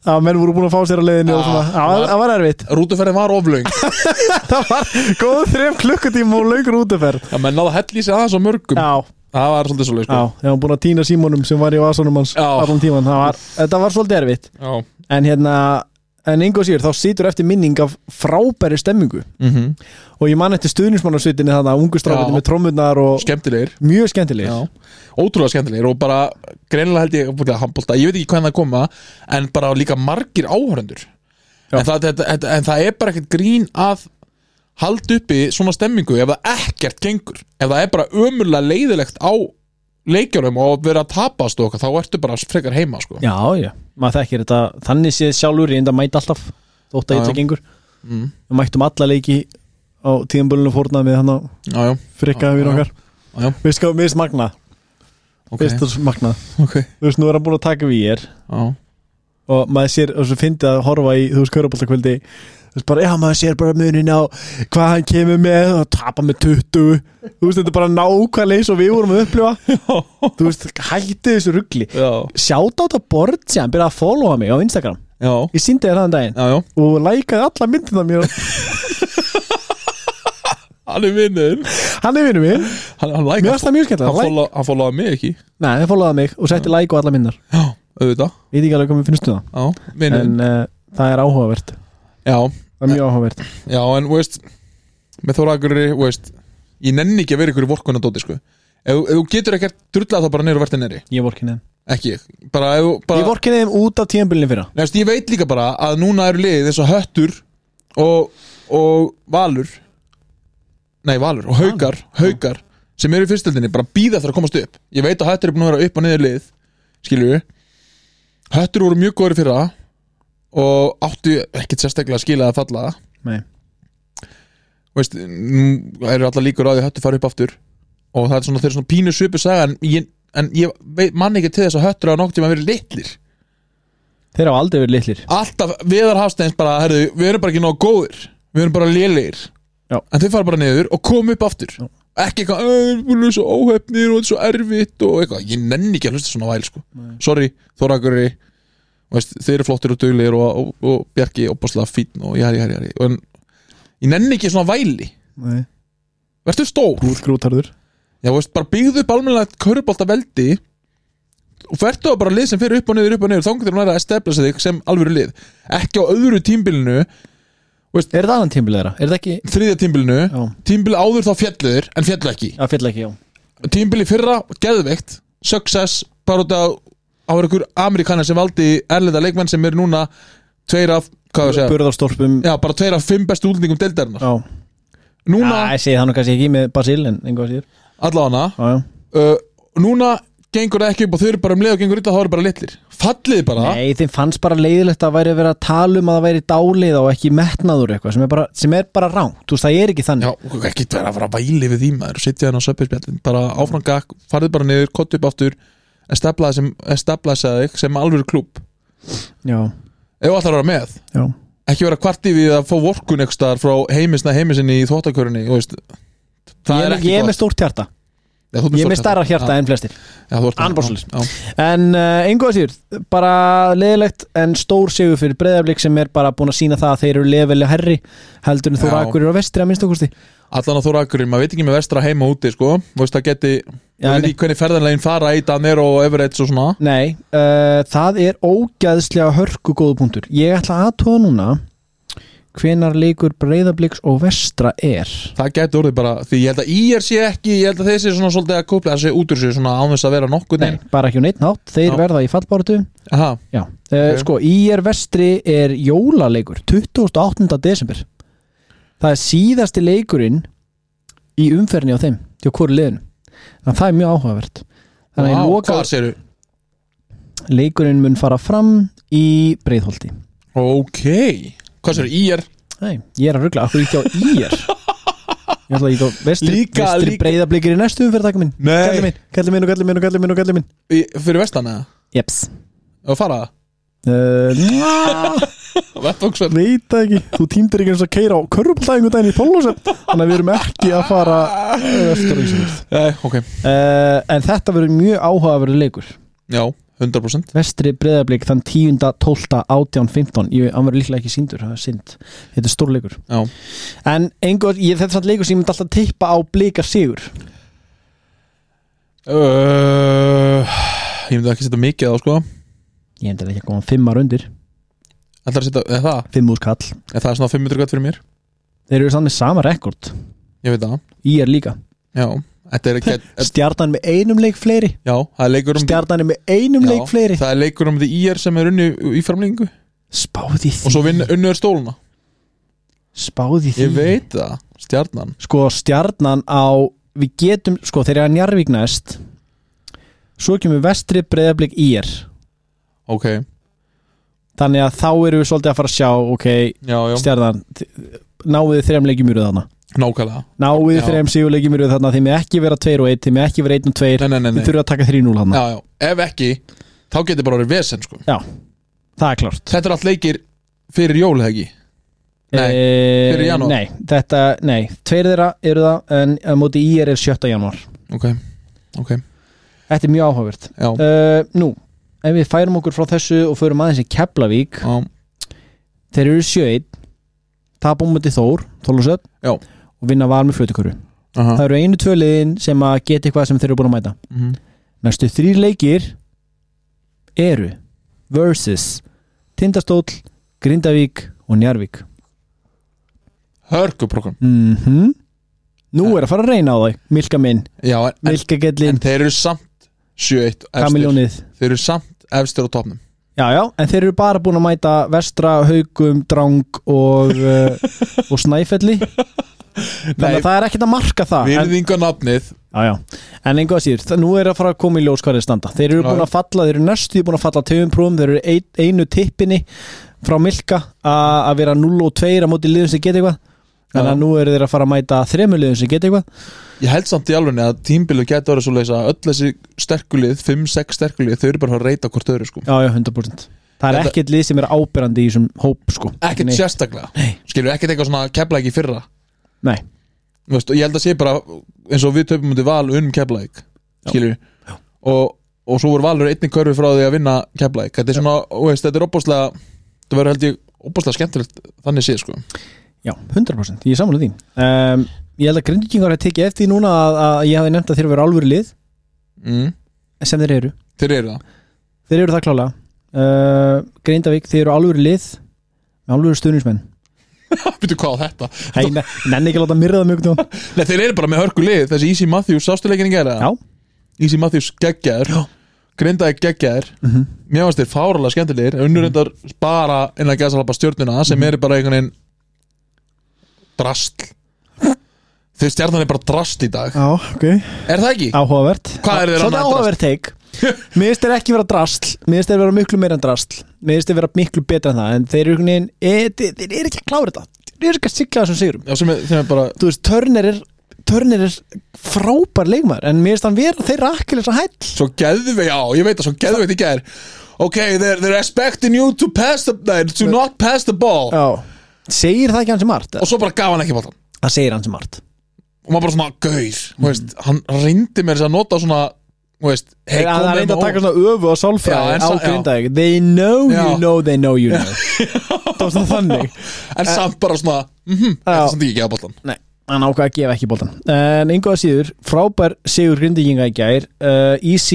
að menn voru búin að fá sér á leiðinu og svona, já, það var erfitt Rútuferðin var oflöng það var góð þrem klukkutíma og löng rútuferð Já, menn náðu að hella í sig aðeins á mörgum Já, Það var svolítið svolítið sko. já, ég var búin að týna símónum sem var í vasanum hans Já. allan tíman, það var, þetta var svolítið erfitt Já en hérna, en engu og síður þá situr eftir minning af frábæri stemmingu mm og ég man eftir stuðnismannasveitinni þarna, ungu strákarnir Já. með trommurnar og Skemmtilegir mjög skemmtilegir Já Ótrúlega skemmtilegir og bara greinilega held ég að handbolta, ég veit ekki hvernig það koma en bara líka margir áhörendur en það, þetta, þetta, en það er bara ekkert grín að halda uppi svona stemmingu ef það ekkert gengur ef það er bara ömurlega leiðilegt á leikjunum og vera að tapast og okkar þá ertu bara frekar heima sko. Já, já, maður þekkir þetta þannig séð sjálfur, ég enda mæti alltaf þótt að Já, illa já. gengur mm. við mættum alla leiki á tíðanbölunum fórnað með hann Já, já, frikkaði við Já, já. okkar já, já. við sko, minnst magnað Okay. fyrst og magnað, Okay. þú veist, nú er hann búin að taka við ég Já, og maður sér, og svo fyndi að horfa í þú veist, kauraboltakvöldi þú veist bara, já, maður sér bara munin á hvað hann kemur með og tapa með tuttugu þú veist, þetta er bara nákvæmlega eins og við vorum að upplifa þú veist, hætti þessu rugli já, sjátt á þetta bort sem hann byrjaði að followa mig á Instagram já, ég sýndi þér þann daginn já, já. og lækaði alla myndina mér Hann er vinnur hann er vinnu minn, Hann, hann, like, mér varst það mjög skemmt hann, follow, hann followaði mig ekki nei, það followaði mig og setti like á alla myndar Já, auðvitað ég veit ekki alveg hvað mér finnst um það Já, vinnur en uh, það er áhugavert Já, það er mjög áhugavert já, en veist með Þóra Akureyri, veist ég nenni ekki að vera ykkur í vorkunadóti sko ef, ef þú getur ekkert drullað það bara niður og verðið neri ég vorkinni þeim ekki ég, bara ef þú bara, ég vorkinni þeim út af tíðanbylunni fyrra Nefnst, ég veit líka bara að núna eru liðið eins og Höttur og, og Valur nei Valur og Haukar, Haukar sem eru í fyrstöldinni bara býða eftir að komast upp ég veit að Höttur er búin að vera upp og niður lið skilju Höttur voru mjög góður í fyrra og áttu ekkert sérstaklega að skila að falla nei, veist, nú eru allar líkur á því að Höttur fara upp aftur og það er svona, þeir eru svona pínu svipu saga en ég, en ég veit, man ekki til þess að Höttur á nokkuð tíma að vera litlir þeir hafa aldrei verið litlir alltaf Viðar Hafsteins bara, herðu, við erum bara ekki nóg góðir við erum bara lélegir Já. en þeir fara bara niður og koma upp aftur Já. ekki eitthvað, við erum svo óhefnir og þetta er svo erfitt og eitthvað, ég nenni ekki að hlusta svona væl sko. sorry, Þóra Akureyri veist, þeir eru flottir og duglegir og, og, og Bjarki opaslega fínn og jæri, jæri, jæri en ég nenni ekki svona væli nei, verður stór grút grútarður já, veist, bara byggðu upp almennilegt körubolta veldi og verður bara lið sem fyrir upp og niður, upp og niður þá getur hún að establisa þig sem alvöru lið ekki á öðru tímbilinu er þetta annan tímbil þeirra? Er þetta ekki þriðja tímbilinu, Já. tímbili áður þá fjalluður en fjallu ekki, Já, fjall ekki, já tímbili fyrra geðveikt, success bara út af á einhver Amerikanar sem valdi erlenda leikmenn sem eru núna tveir af, hvað við segja Burðarstólpum já, bara tveir af fimm bestu útlendingum deildarinnar Já, núna, Já, ég segi það nú kannski ekki með Basil en einhvað sér allavega Já, já uh, núna gengur það ekki upp og þau eru bara um leið og gengur illa þá eru bara litlir fallið bara Nei, þeim fannst bara leiðilegt að væri að vera að tala um að það væri dálið og ekki metnaður eitthvað sem er bara, sem er bara ránt, þú veist, það er ekki þannig já, ekki vera að fara að væli við því maður og sitja hérna á söpinspjallin, bara áfram gakk farið bara niður, kottu upp aftur establisa þig sem alvöru klúbb Já, ef þú ætlar að vera með já ekki vera kvarti við að fá vorkun eitthvað staðar frá heimisna heimisinni í þvottakörunni það Ég er er, ekki ég er gott með stórt hjarta Já, þú ert Ég er með stórt stærra hjarta Já. en flestir Já, þú ert það. Anbórslis. Já, já. En uh, einhvað sér, bara leiðilegt en stór sigur fyrir Breiðablik sem er bara búin að sína það að þeir eru levelega herri heldur en þú Já. rakur eru á vestri að minnstakosti Allan að þú rakur, maður veit ekki með vestra heima úti sko, veist það geti Já, ég veit nei. ekki hvernig ferðanlegin fara í Danero og Everett og svona Nei, uh, það er ógæðslega hörku góðu punktur Ég ætla að tóða núna hvenar leikur Breiðabliks og vestra er það geti orðið bara, því ég held að í er sé ekki ég held að þessi svona svolítið að kópla þessi út úr sig svona án þess að vera nokkuð Nei, bara ekki um neitt nátt, þeir Já. verða í fallbáratu Aha, Já, uh, sko, í er vestri er jólaleikur tuttugasta og áttunda desember Það er síðasti leikurinn í umferðinni á þeim til hvoru liðinu þannig að það er mjög áhugavert Þannig að wow, í loka hvað séru? leikurinn mun fara fram í Breiðholti Ok, hvað séru, í er Nei, ég er að rugla, akkur ítti á í er Ég ætla að ítti á vestri, Líka- vestri líka- Breiðablikir í næstu umferð takk minn Nei. Kalli minn, kalli minn og kalli minn og kalli minn og kalli minn í, fyrir vestan eða? Jeps Og fara uh, njá, Vettvangsverð Veit það ekki, þú tímdir ekki eins að keira á körfubaldæðingu daginn í Pólósett þannig að við erum ekki að fara vestur á Ísafjörð Nei, ok, uh, En þetta verður mjög áhugaverður leikur já, hundra prósent Vestri Breiðablik þann tíunda, tólfta, átján, fimmtán Ég hann verður líklega ekki sýndur, það er synd Þetta er stórleikur Já. En einhver, ég, þetta er samt leikur sem ég myndi alltaf tippa á Blika sigur uh, Ég myndi ekki setja mikið á sko Ég myndi ekki að koma fimmar undir Það er að setja, eða það Fimm úr skall Eða það er svona fimm hundruð gött fyrir mér Þeir eru samt með sama rekord Ég veit það Í er líka Já, þetta er ekki Stjarnan með einum leik fleiri Já, það er leikur um Stjarnan er með einum Já, leik fleiri það er leikur um því í er sem er unni í framlengingu Spáði því Og svo vinn unni er stóluna Spáði því Ég veit það, Stjarnan Sko Stjarnan á Við getum, sko þeir eru að Njarðvík næst Svo kemur Vestri Breiðablik í er Ok Þannig að þá eru við svolítið að fara að sjá Ok, Já, já, Stjarnan Náuði þrem leikjum úr þarna nákvæmlega Náuði Já. þrem sigurleikjum úr þarna Þeim er ekki vera tveir og einn Þeim er ekki vera einn og tveir Nei, nei, nei, nei. Þeim þurfa að taka þrjú núll þarna Já, já, ef ekki Þá getur bara verið vesen sko Já, það er klárt Þetta er allt leikir fyrir jól, eða ekki Nei, Eh, fyrir janúar. Nei, þetta, nei Tveir þeirra eru það En á móti í er er sjötta janúar Ok, ok Þetta er mjög áhugavert Já, uh, Nú, ef við færum okkur frá þessu Og förum aðeins í Keflavík já, Þeir eru sjö einn Tapum móti Þór, Þólusöp já Og vinna Val með flötukuru Aha. Það eru einu tvö liðin sem að geta eitthvað sem þeir eru búin að mæta Mhm. Næstu þrír leikir Eru Versus Tindastóll, Grindavík og Njarðvík Hörkuprogram Mhm Nú er að fara að reyna á þau Milka minn, Já, en, en, Milka gellin, en þeir eru samt sjö eitt efstir Kamiljónið Þeir eru samt efstir á topnum Já, já, en þeir eru bara búin að mæta Vestra, Haugum, Drang og, uh, og Snæfelli Þannig Nei. að það er ekkert að marka það en, Virðinga nafnið Já, já, en einhvað síður það, Nú er að fara að koma í ljós hvað er standa Þeir eru Já, búin já. að falla, þeir eru næstu búin að falla tegum prófum, þeir eru ein, einu tippinni frá Milka a- að vera núll og tvö á móti liðum sem geta eitthvað Þannig Já. að nú eru þeir að fara að mæta þremur liðum sem geta eitthvað Ég held samt í alvegni að tímbilið getur verið svo leys að öll þessi sterkulið, fimm sex sterkulið, þau eru bara að reyta hvort öðru sko. Já, já, hundrað prósent Það er Þetta- ekkert lið sem er áberandi í þessum hóp sko. Ekkert Nei. sérstaklega Skilur, ekkert eitthvað svona Keflavík í fyrra Nei, Þú veist, og Ég held að sé bara eins og við töpum mútið Val um Keflavík Skilur og, og svo voru Valur einnig körfi frá því að vinna Keflavík Þetta er svona, þú veist, þetta er opbáslega þetta verður held ég opbáslega skemmtilegt þannig séð sko. já, hundrað prósent, ég er sammála því um, Ég held að Grindvíkingar hafi tekið eftir því núna að, að ég hafi nefnt að þeir eru alvöru lið mm. sem þeir eru Þeir eru það Þeir eru það klálega uh, Grindavík, þeir eru alvöru lið með alvöru stuðningsmenn Býtu hvað á þetta Hei, ne, nenni ekki að láta myrða mjög tón Nei, þeir eru bara með hörku lið Þessi Easy Matthews, sástu leikin í gera Já, Easy Matthews geggjaður Grindavík geggjaður Mhm. Mér finnst þeir fáralega skemmtilegir Unnur reyndar bara innan gæsalappa stjörnuna sem eru bara einhvern veginn drastl Þeir Stjarnan er bara drast í dag já, ok Er það ekki? Áhugavert Hvað eru þeir Svolítið annað en áhugavert teik Mér finnst þeir ekki vera drastl Mér finnst þeir vera miklu meira en drastl Mér finnst þeir vera miklu betra en það En þeir eru einhvern veginn e, þeir, þeir eru ekki að klára þetta Þeir eru ekki að sigla þessum sigurum Já, sem er, sem er bara Þú veist, Turner er Turner er frábær leikmaður En mér finnst hann vera þeirra akkilis að hæll Svo geðveit, já, ég veit að svo geðveit í gær Ok, they're, they're expecting you to pass the nei, To not pass the ball Já Segir það ekki hann sem margt? Og svo bara gaf hann ekki boltan Það segir hann sem margt Og maður bara svona, gauð mm. veist, Hann reyndi mér þess að nota svona Þú veist, hey, Hey, hann komið reyndi að með taka ó- svona öfu og Já, sálfræði en á sa- já. Grindavík They know Já. you know they know you know Það var svona þannig En samt bara svona mhm, Þetta Já. er samt ekki gefa boltan Nei, hann ákvað að gefa ekki boltan En einhvað síður, frábær sigur Grindvíkinga í gær uh, Easy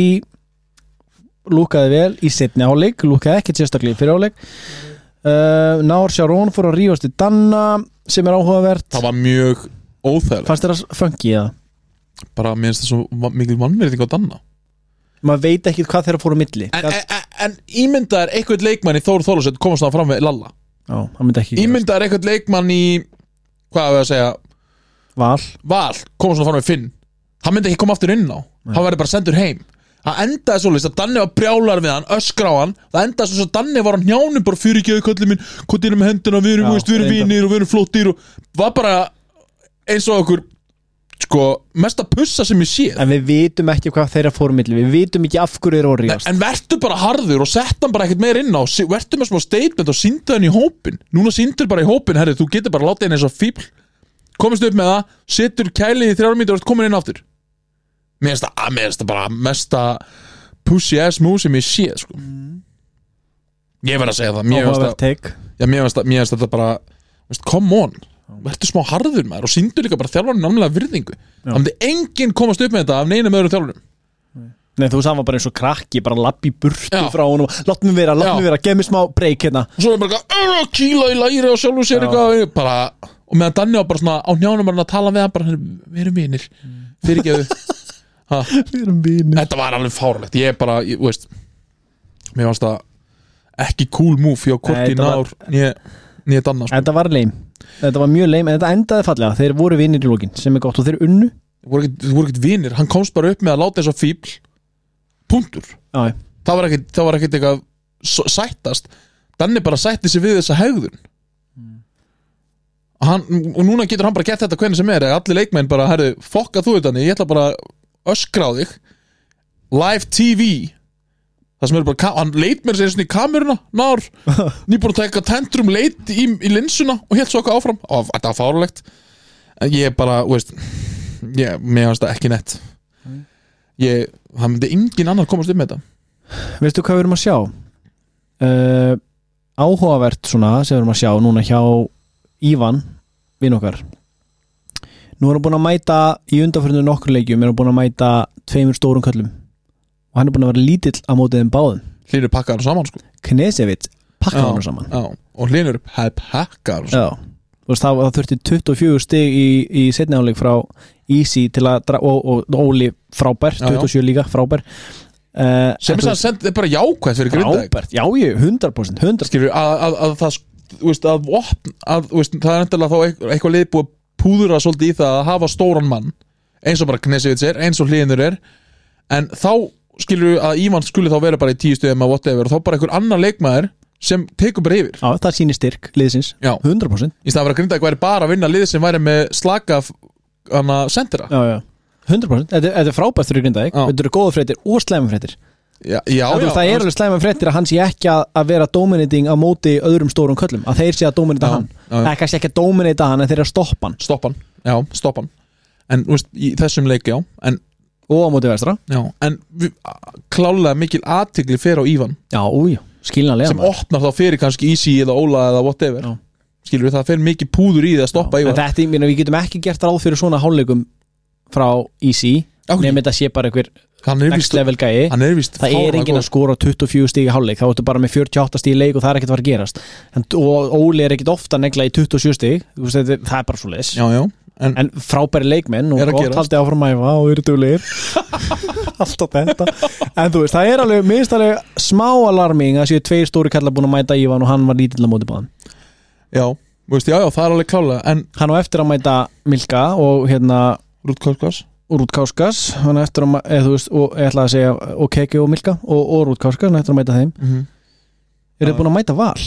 lúkaði vel í seinni áleik, lúkaði ekkert sérstaklega í fyrir áleik uh, Náur Sjárón fór að rífast í Danna sem er áhugavert Það var mjög óþægilegt Fannst þér að funky eða? Bara mér finnst það svo va- mikil vannverðing á Danna Maður veit ekki hvað þeirra fóru á milli En, en, en, en ímyndaðar eitthvað leikmann í Þór Þólasöld komast það fram við Lalla Já, hann myndi ekki Ímyndaðar eitthvað leikmann í Hvað er að segja Val Val komast það fram við Finn Hann myndi ekki koma aftur inn á Hann verði bara sendur heim Það endaði svolítið að Danni var brjálar við hann öskra á hann Það endaði svo að Danni var á hnjánum bara fyrir ekki kallið minn Kotið inn með hendina Við erum, Já, veist, við erum reyndar. vinir og við erum flottir og var bara eins og okkur sko mesta pussa sem ég sé En við vitum ekki hvað þeirra fóru á milli Við vitum ekki af hverju þeirra voru að rífast En vertu bara harður og sett hann bara ekkert meir inn á Sí- Vertu með smá statement og síndu hann í hópin Núna síndur bara í hópin, herri, þú getur bara látið henni eins og fíbl Komist upp með það, setur kælið í þrjár mínútur og ert komin inn aftur Mér finnst það, að mér finnst það bara mesta pussy ass move sem ég sé sko. mm. Ég verð að segja það Mér finnst það Já, mér finnst það, mér finnst þetta bara veist, come on, verður smá harður maður og sýndu líka bara þjálfarinn náttúrulega virðingu Það myndi enginn komast upp með þetta af neinum öðrum þjálfarum Nei, þú sagði bara eins og krakki, bara lappi burtu Já. frá honum, látt mig vera, látt mig vera, gef mér smá break hérna. Og svo er bara eitthvað, kíla í læri og sjálf og sér eitthvað, bara, og meðan Danni var bara svona á njánum bara að tala við hann, bara, við erum vinir, fyrirgeðu. Við erum vinir. Þetta var alveg fárlegt, ég bara, ég, veist, mér fannst það ekki cool move hjá Korti Nár, nýja Danna. Sko. Þetta var leim, þetta var mjög leim, en þetta endaði fallega, þeir voru vinir í lokin, sem er gott, og þeir unnu. Þeir voru ekkert, voru ekkert vinir, hann komst bara upp með að láta þess að fíbl punktur Já. það var ekkert það var ekkert eitthvað sættast Danni bara sætti sig við þessa hegðun mm. hann, og núna getur hann bara gett þetta hvernig sem er allir leikmenn bara, herru, fokka þú þetta ég ætla bara öskra á þig live T V það sem er bara, hann leit mér sér í kameruna Nár, nýbúin að taka tantrum leit í, í linsuna og helt svo eitthvað áfram og þetta var fárlegt en ég bara, veist ég, mér finnst það ekki nett Ég, það myndi engin annar komast upp með þetta Veistu hvað við erum að sjá? Uh, áhugavert svona sem við erum að sjá núna hjá Ívan vinn okkar Nú erum við búin að mæta í undanförnum nokkur leikjum erum við búin að mæta tveimur stórum köllum og hann er búin að vera lítill á mótið þeim báðum Hlynur pakkaður saman sko Knesevit pakkaður saman já, og Hlynur pakkaður saman Þú veist, það, það þurfti tuttugu og fjögur stig í, í seinni hálfleik frá Easy til að dra- og, og, og Óli frábær, tuttugu og sjö líka frábær uh, sem er það bara jákvæmt fyrir Grindavík frábært, já ég, hundrað prósent hundrað skilur, að, að, að það þú veist, að, opn, að, veist, það er endilega þá eitthvað, eitthvað lið búið að púðura svolítið í það að hafa stóran mann eins og bara Knesevits er, eins og Hlynur er en þá skilur að Ívan skuli þá vera bara í tíu stöðum að whatever og þá bara einhver annar leikmaður sem tekur bara yfir Já, það sýnir styrk liðsins, Já. hundrað prósent í staðan fyrir að Grindavík væri bara að vinna lið sem væri með slaka hana sendera Já, já, hundrað prósent, þetta, þetta er frábært fyrir Grindavík, Já. þetta eru góða fréttir og slæma fréttir Já, já, Það, já, það er alveg slæma fréttir að hann sé ekki að, að vera dominating á móti öðrum stórum köllum að þeir sé að dominita Já, hann já, já. Það er kannski ekki að dominita hann en þeir eru að stoppa hann Stoppan, já, stoppan En, þú veist, í þessum leik, já En, og á móti vestra já, en við, klálega mikil athygli fer á Ívan Já, új, skiljanlega sem opnar þá fyrir kannski Easy eða Óla eða whatever Já. Skilur við, það fer mikið púður í það að stoppa En Ívan þetta, ég meina, við getum ekki gert ráð fyrir svona hálfleikum frá Easy nefnir þetta sé bara einhver Hann er next víst, level gæi hann er víst Það er fáránlega enginn að góður. skora tuttugu og fjögur stig í hálfleik þá ertu bara með fjörutíu og átta stig í leik og það er ekkert að fara að gerast en, og Óli er ekkert ofta að negla í tuttugu og sjö stig þú veist, þetta- það er bara svo leis Já, já, en, en frábæri leikmenn og Er að gott gerast. haldið áfram að æfa og eru duglegir alltaf þetta en þú veist, það er alveg, minnst alveg smá alarming að séu tveir stóri kallar búin að mæta Ívan og hann var lítill á móti báðan já, þú veist, já, já, það er alveg klálega En, hann á eftir að mæta Milka og hérna Rút Kálkás Rút Káskas hann á eftir að, eða þú veist, og ég ætla að segja og Keki og Milka og, og Rút Káskas hann á eftir að mæta þeim mm -hmm. eru þið búin að mæta Val?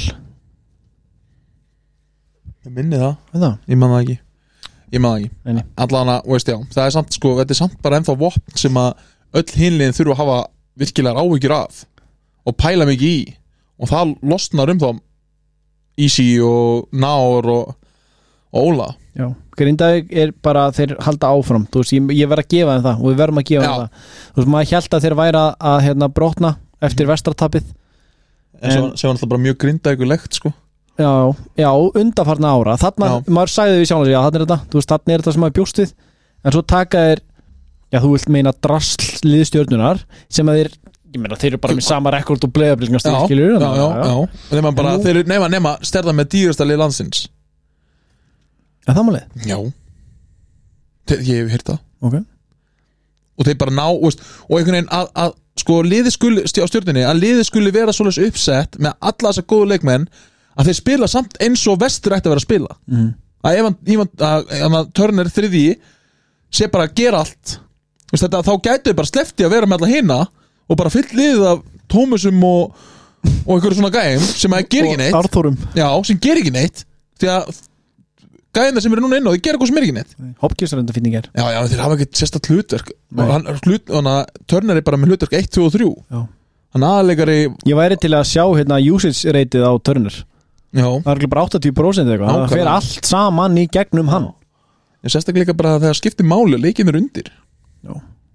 Ég minni það, Veit það? ég man það ekki Ég man það ekki Nei, nei. Allana, veist, já, það er samt, sko, þetta er samt bara ennþá vopn sem að öll hinliðin þurfa að hafa virkilega áhyggjur af og pæla mikið í og það losnar um þá Easy og Nár og, og Óla Já, Grindavík er bara þeir halda áfram, þú veist, ég, ég verð að gefa þeim það og við verðum að gefa Já. þeim það þú veist, maður held að þeir væri að, að hérna, brotna eftir vestartapið en svo, sem var alltaf bara mjög grindækulegt, sko Já, já, undanfarna ára þarna, Já. maður sagði við sjálf að þarna er þetta þú veist, þarna er þetta sem maður bjóst við en svo taka þeir, já, þú vilt meina drasl liðstjörnunar sem að þeir, ég meina, þeir eru bara með sama rekord og bleiðablíknast Já, skilur já, já, já Nefna bara, Nú- þeir eru nema, nema stærða með dýrasta lið landsins En það málið, Já Þe- Ég hef heyrt það ok og þeir bara ná, veist, og einhvern veginn að, að sko liði skuli, stjá stjórninni að liði skuli vera svoleiðis uppsett með alla þessa góðu leikmenn að þeir spila samt eins og vestur ætti að vera að spila mm. að ef hann, Ívan- að, að, að Turner þriði sé bara að gera allt veist, þetta, þá gætu þau bara slefti að vera með alla hina og bara fyll liðið af Tómusum og, og einhverju svona gæm sem að gera ekki neitt Og Arþórum já, sem gera ekki neitt því að gæðina sem eru núna inn og þeir gera eitthvað sem er ekki neitt Hopkins er enda finningar Já, já, þeir hafa ekkert sérstætt hlutverk og hann, hlut, hann að Turner er bara með hlutverk eitt, tvö og þrjú Já. hann aðleikari Ég væri til að sjá hérna usage rateið á Turner já, Það er ekki bara áttatíu prósent eitthvað Það Nákvæmlega. fer allt saman í gegnum hann ég sérstaklega líka bara að þegar skiptir máli leikin er undir Já.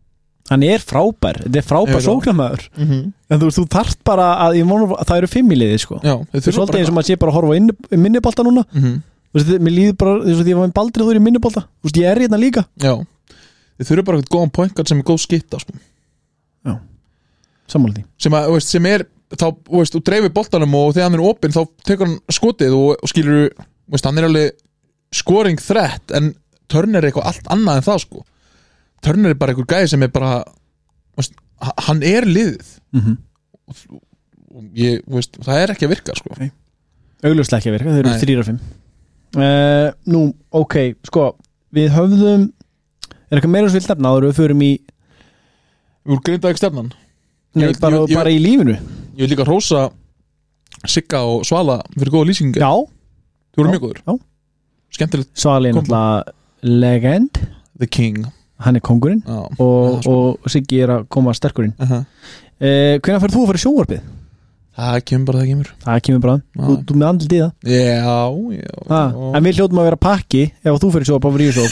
hann er frábær, þetta er frábær sóknarmaður mm -hmm. en þú veist, þú þarft bara að það eru fimm í liði sko. Já, það er svolítið eins og maður sé bara að horfa á minnibolta núna mm -hmm. þú veist, mér líður bara þess að ég var með baldrið þú er í minnibolta, þú veist, ég er hérna líka Já, þið þurfum bara eitthvað góðan pointguard sem er góð skitta sko. Já, sammála því sem, að, veist, sem er, þá, veist, þú dreifir boltanum og þegar hann er opinn, þá tekur hann skotið og, og skilur, veist, hann er alveg scoring threat, en Turner er eitthvað allt annað en það sko Turner er bara einhver gæði sem er bara veist, hann er liðið mm -hmm. og, og ég, veist, það er ekki að virka sko. okay. augljóslega ekki að virka, þau eru þrír af fimm uh, nú, ok, sko við höfðum, er eitthvað meira sem við nefna áður við förum í úr Grindavík stefnan nei, ég, bara, ég, ég, bara í lífinu ég vil líka hrósa Sigga og Svala fyrir góða lýsingar, já, þú voru mjög góður skemmtilegt, Svali er náttúrulega legend, the king hann er kongurinn já, og, ja, og Siggi er að koma sterkurinn uh -huh. uh, hvenær fyrir þú að fara í sjónvarpið? það kemur bara, það kemur það kemur bara, þú, þú með andlið í það já, já ah, en við hljótum að vera pakki ef þú fyrir sjónvarpið á frísók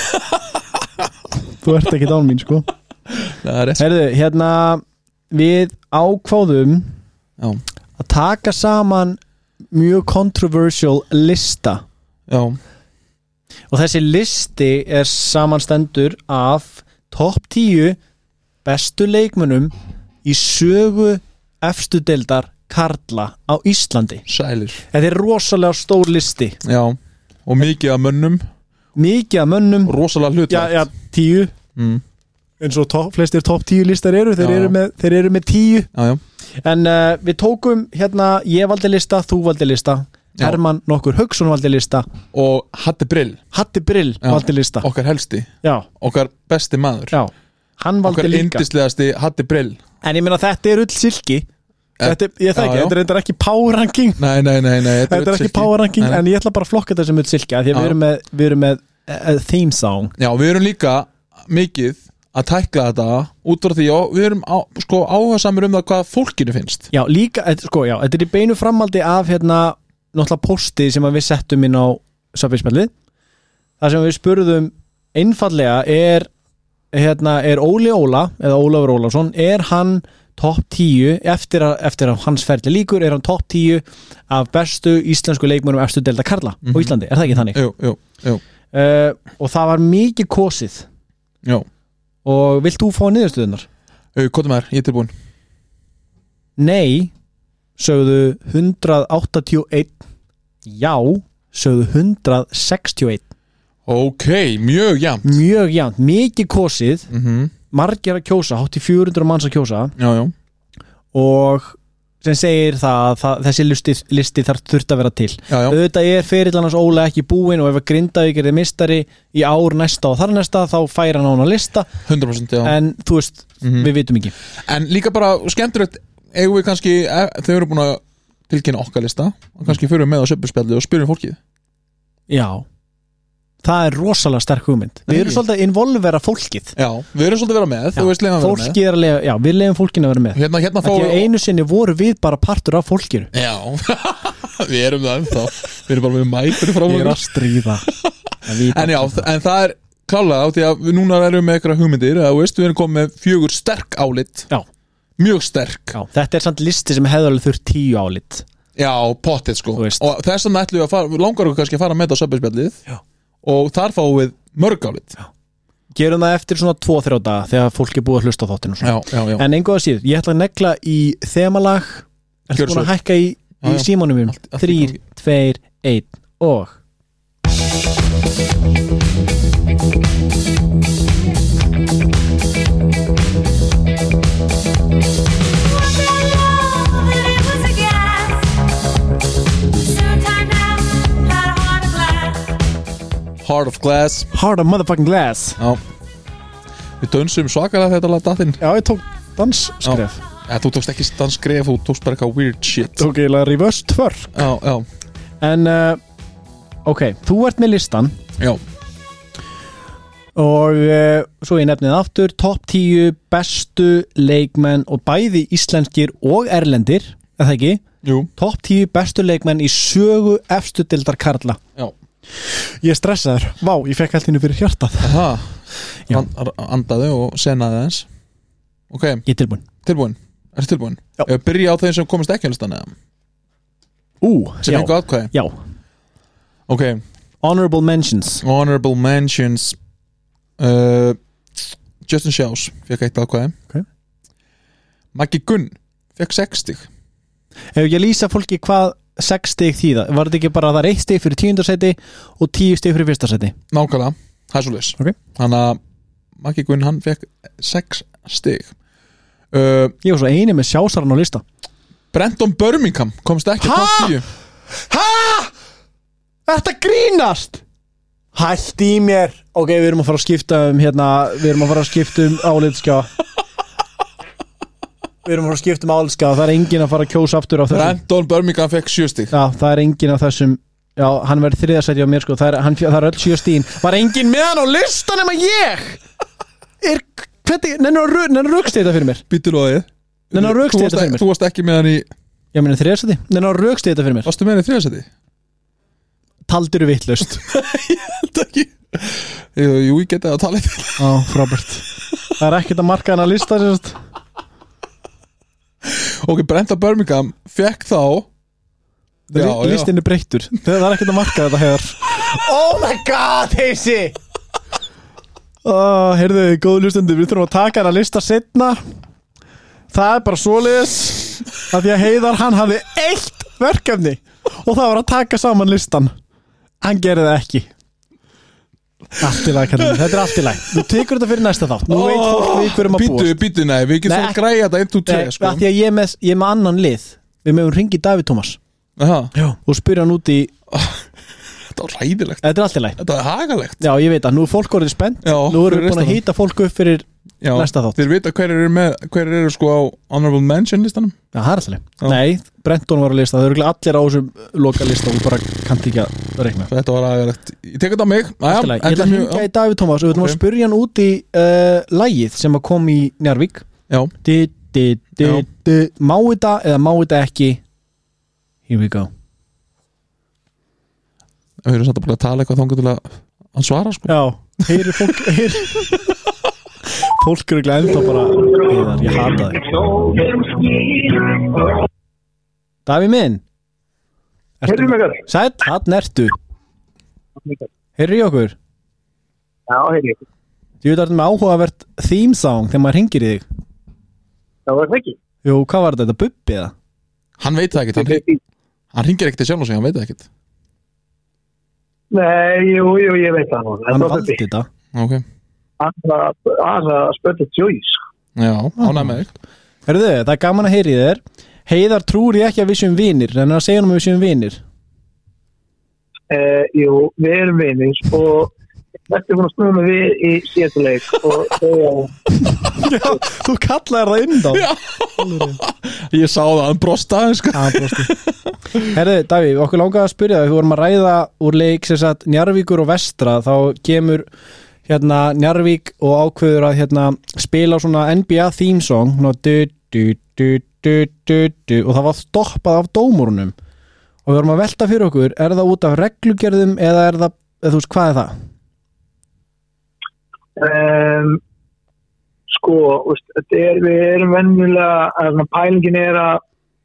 þú ert ekki dán mín sko Herðu, hérna við ákváðum já. að taka saman mjög controversial lista já og þessi listi er samanstendur af topp tíu bestu leikmönnum í sögu efstu deildar karla á Íslandi. Sælir. Þetta er rosalega stór listi. Já, og mikið af mönnum. Mikið af mönnum. Rosalega hlutvægt. Já, já, tíu. Mm. eins og top, flestir topp tíu listar eru, þeir, Já. eru með, þeir eru með tíu. Já, já. En uh, við tókum hérna, ég valdi lista, þú valdi lista. Já. Hermann nokkur Hauksson valdi lista Og Hatti Brill Hatti Brill Já. valdi lista. Okkar helsti, Já, okkar besti maður. já, hann valdi Okkar líka. yndislegasti Hatti Brill. En ég meina þetta er ull silki. Þetta, er- ég það Já, ekki, já. þetta er reyndar ekki power ranking. Nei, nei, nei, nei Þetta er ekki power ranking, en ég ætla bara að flokka þetta sem ull silki af því að Já. við erum með, við erum með uh, theme song. Já, við erum líka mikið að tækla þetta út frá því og við erum á, sko, áhugasamur um það hvað fólkinu finnst. Já, líka, þetta- sko, já, þetta er í beinu framaldi af hérna, náttúrulega posti sem að við settum inn á Subway-spjallið. Það sem við spurðum einfallega er hérna, er Óli Óla eða Ólafur Ólafsson, er hann topp tíu, eftir að, eftir að hans ferli líkur, er hann topp tíu af bestu íslensku leikmönnum efstu delta karla Mhm. á Íslandi, er það ekki þannig? Jú, jú, jú, Uh, og það var mikið kosið jú. og vilt þú fá niðurstöðunar? Hvað er maður? Ég er tilbúin. Nei, sögðu hundrað áttatíu og einn, já, sögðu hundrað sextíu og einn. Ok, mjög jafnt. Mjög jafnt, mikið kosið, mm margir að kjósa, hátt í fjögur hundruð manns að kjósa Já, já. og sem segir það að það, þessi listi, listi þarf þurft að vera til. Já, já. Auðvitað er ferill hans Óla ekki búinn og ef að Grindavík er mistari í ár næsta og þar næsta þá fær hann á hann að lista, hundrað prósent, já. en þú veist, Mhm. við vitum ekki. En líka bara skemmtilegt, eigum við kannski, eh, þau eru búin að tilkynna okkar lista og kannski fyrir við með á söpburspjalli og spyrjum fólkið. Já, það er rosalega sterk hugmynd. Við erum Nei. svolítið að involvera fólkið. Já, við erum svolítið að vera með, þú veist leiðan að vera með. Fólkið er að lega, já, við leiðum fólkinu að vera með. Hérna, hérna Af því að fá einu sinni voru við bara partur af fólkinu. Já, við erum það ennþá. Við erum bara með mætur frá Ég er okkur. að stríða. En já, en það er klálega á því að við núna erum með eitthvað hugmyndir, að þú veist, við erum komið með fjögur sterk álit. Já. Mjög sterk. Já, þetta er samt listi sem hefði alveg þurft tíu álit. Já, pottið sko. Þú veist. Og þess vegna ætlum við að fara, langar okkur kannski að fara með þetta á söpburspjallið. Já. Og þar fáum við mörg álit. Gerum það eftir svona tvo þrjá daga þegar fólk er búið að hlusta á þáttinu og svona. Já, já, já. En engu að síður, ég ætla að negla í þemalag. Ertu Gjörðu búin að svo. hækka í, Já, í já. símanum mínum? Allt- allt í Þrýr, gangi. tveir, einn og Heart of Glass. Heart of motherfucking glass. Já. Við dönsum svakalega þetta lag dattinn. Já, ég tók dansskref. Ja, þú tókst ekki dansskref, þú tókst bara eitthvað weird shit. Tók eiginlega reverse tvörk. Já, já, En, uh, ok, þú ert með listan já. og uh, svo ég nefnið aftur topp tíu bestu leikmenn og bæði íslenskir og erlendir, er það ekki? Jú. Topp tíu bestu leikmenn í sögu efstu dildar karla. Já. Ég er stressaður. Vá, ég fekk alltaf fyrir hjartað. Aha. Já. And, andaði og senaði þess. Ok, Ég er tilbúin tilbúin, ertu tilbúin? Já. Ef við byrja á þeim sem komist ekki á listan eða Ú, sem já, fengu atkvæði já Ok, Honorable mentions honorable mentions uh, Justin Schaus fekk eitt atkvæði Ok. Maggi Gunn fekk sex stig Ef ekki að lýsa fólki hvað sex stig þýða Var þetta ekki bara að það er eitt stig fyrir tíundarsæti og tíu stig fyrir fyrsta sæti Nákvæmlega, það er svo leys Ok. Þannig að Maggi Gunn hann fekk sex stig uh, Ég var svo eini með sjásaran á lista Brenton Birmingham komst ekki Ha? top tíu Hæ? Þetta grínast Hætti í mér Ok, við erum að fara að skipta um hérna Við erum að fara að skipta um álitskjá Við erum að fara að skipta um álitskjá Það er enginn að fara að kjósa aftur á þessum Brenton Birmingham fekk sjö stig Já, það er enginn á þessum Já, hann verður þriðasæti á mér sko Það er, hann, það er öll sjö stín Var enginn með hann á listan nema ég Er, hvernig, nennar rökstið þetta fyrir mér Býttu loðið Nennar að rökstyðja þetta fyrir mér Þú varst ekki með hann í Ég meni þriðasæti Nennar að rökstið þetta fyrir mér Varstu með hann í þriðasæti? Taldiru vitlaust Ég held ekki Jú, jú, ég geti að tala eitthvað Á, frábært Það er ekkert að marka hann að lista sérst. Ok, Brenton Birmingham fekk þá Já, já. Listin er breyttur Það er ekkert að marka þetta hér Oh my god, heisi oh, Heyrðu, góðu lustendur Við þurfum að taka hann að lista setna Það er bara svoleiðis að því að Heiðar hann hafði eitt verkefni og það var að taka saman listan Hann gerði það ekki Allt í lagi, kallinn. Þetta er allt í lagi Þú tekur þetta fyrir næsta þátt Nú veit fólk við hverjum að Býtu, búast býtu, nei, við getum Nei, svo að græja þetta einn, tveir, Nei, sko af því að ég er með, ég er með annan lið Við mögum ringi Davíð Tómas Aha, Já. Og spyrja hann út í Þetta var ræðilegt Þetta er allt í lagi Þetta var hagalegt Já, ég veit að nú er fólk orðið spennt Já, Nú erum fyrir við búin næsta að hýta fólk upp fyrir Já, næsta þátt Þeir vita hverjir eru með Hverjir eru sko á honorable mention listanum Já, það er alltaf Já. Nei, Brenton var að lista Það eru örugglega allir á þessum loka lista og bara kannt ekki að reikna Þetta var hagalegt Ég tek þetta á mig Æja, Allt í lagi. Ég ætla að hringja í Davíð Tómas og við ætlum að Ok. spyrja hann út í uh, lagið sem að kom í Njarðvík Já, di, di, di, Já. di, Má þetta eða má þetta ekki Here we go við erum samt að búin að tala eitthvað þangað til að hann svara sko Já, heyri fólk heyri Fólk eru ekki ennþá bara Heiðar, ég hata þig Davíð minn Heyrðu mig vel? Sæll, hann ertu Heyrðu í okkur Já, heyrðu ykkur. Þú veit að þetta með áhugavert theme song þegar maður hringir í þig Það var það ekki. Jú, hvað var þetta, Bubbi eða? Hann veit það ekkert, hann, hring- hann ringir ekkert til sjálf og sig, hann veit það ekkert Nei, jú, jú, ég veit það nú. Hann valdi þetta Ok, Hann var að spötta Joyce. já, ánægð með þig Heyrðu, það er gaman að heyri þér Heiðar trúir ég ekki að við séum vinir en að segja hann að við séum vinir Eh, jú, við erum vinir og þetta er búin að snúma mig við í síðasta leik og segja Já, þú kallaðir það inn þá Já, ég sá það, hann brosti aðeins sko Já, brosti Herðu, Davíð, okkur langaði að spyrja það við vorum að ræða úr leik sem sagt Njarðvíkur og Vestra þá kemur hérna Njarðvík og ákveður að hérna spila svona N B A theme song ná, du, du, du, du, du, du, og það var stoppað af dómurunum og við vorum að velta fyrir okkur er það út af reglugerðum eða er það, eða þú veist, hvað er það? um, sko, veist, þetta er, við erum venjulega að pælingin er að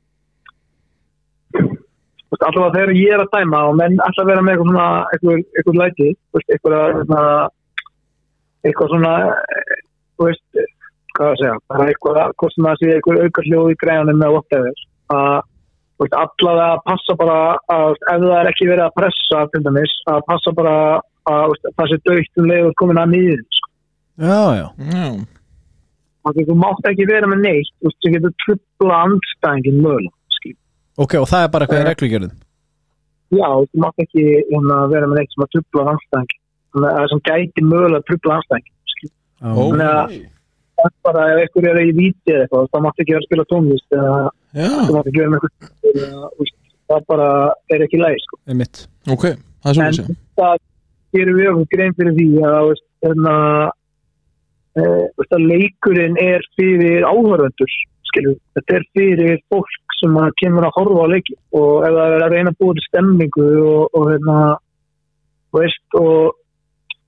veist, allavega þegar ég er að dæma og menn alltaf vera með eitthvað svona eitthvað, eitthvað læti, veist, eitthvað svona eitthvað svona veist, hvað að segja það er eitthvað, hvort sem það sé eitthvað auka hljóð í greiðanum með whatever að veist, allavega að passa bara að ef það er ekki verið að pressa til dæmis, að passa bara að veist, það sé dautt um leið og komin að nýður sko. Já, já Já, Þannig að þú mátt ekki vera með neitt þú veist, sem getur trubla andstæðingin mögulega skil. Ok, og það er bara eitthvað í reglugerðum Já, þú mátt ekki hérna, vera með neitt sem að trubla andstæðingin þannig að það sem gæti mögulega trubla andstæðingin skil. Já. Ó. Þannig að það er bara ef einhver er í víti eða eitthvað þá mátt ekki vera að spila tónlist eða já, þú mátt ekki vera með eitthvað eða, veist, það bara er ekki læg sko. Einmitt. ok, það er En svo að það gerum við okkur grein fyrir því að, veist, hérna, e, veist, að leikurinn er fyrir áhörvendur skilur, þetta er fyrir fólk sem að kemur að horfa á leiki og ef það er að reyna að búa til stemningu og, og hérna veist, og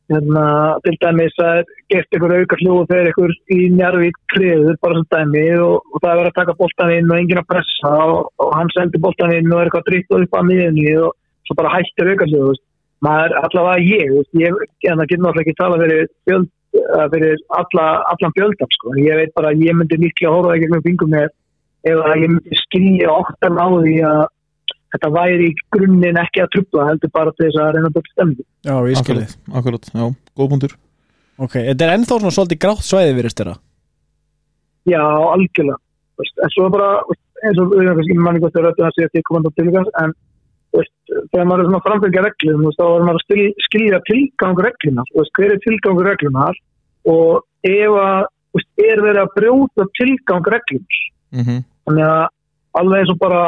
hérna, til dæmis að gert ykkur auka hljóð þegar ykkur í Njarðvík treður bara sem dæmi og, og það er verið að taka boltan inn og enginn að pressa og, og hann sendir boltan inn og er eitthvað dríkt upp að miðunni og svo bara hættir auka hljóð maður allavega ég, ég en það getur náttúrulega ekki tala fyrir, fjöld, fyrir alla, allan fjöldan sko. Ég veit bara að ég myndi líklega horfa ekki með fingum með ef að ég myndi skilja okkur á því að þetta væri í grunninn ekki að trufla heldur bara til þess að reyna að byrja stemningu. Já, ég skilji. Akkurat, akkurat, já, góð punktur. Ok, þetta er ennþá svona svolítið grátt svæði virðist þeirra? Já, algjörlega. En svo bara, eins og við erum manni gott að rötta það sér til komandi til ykkur, en veist, þegar maður er svona framfylgja reglum, þá er maður að skilja tilgang regluna. Hver er tilgang reglunar og ef að veist, er verið að brjóta tilgang reglum. Mm-hmm. Þannig að alveg eins og bara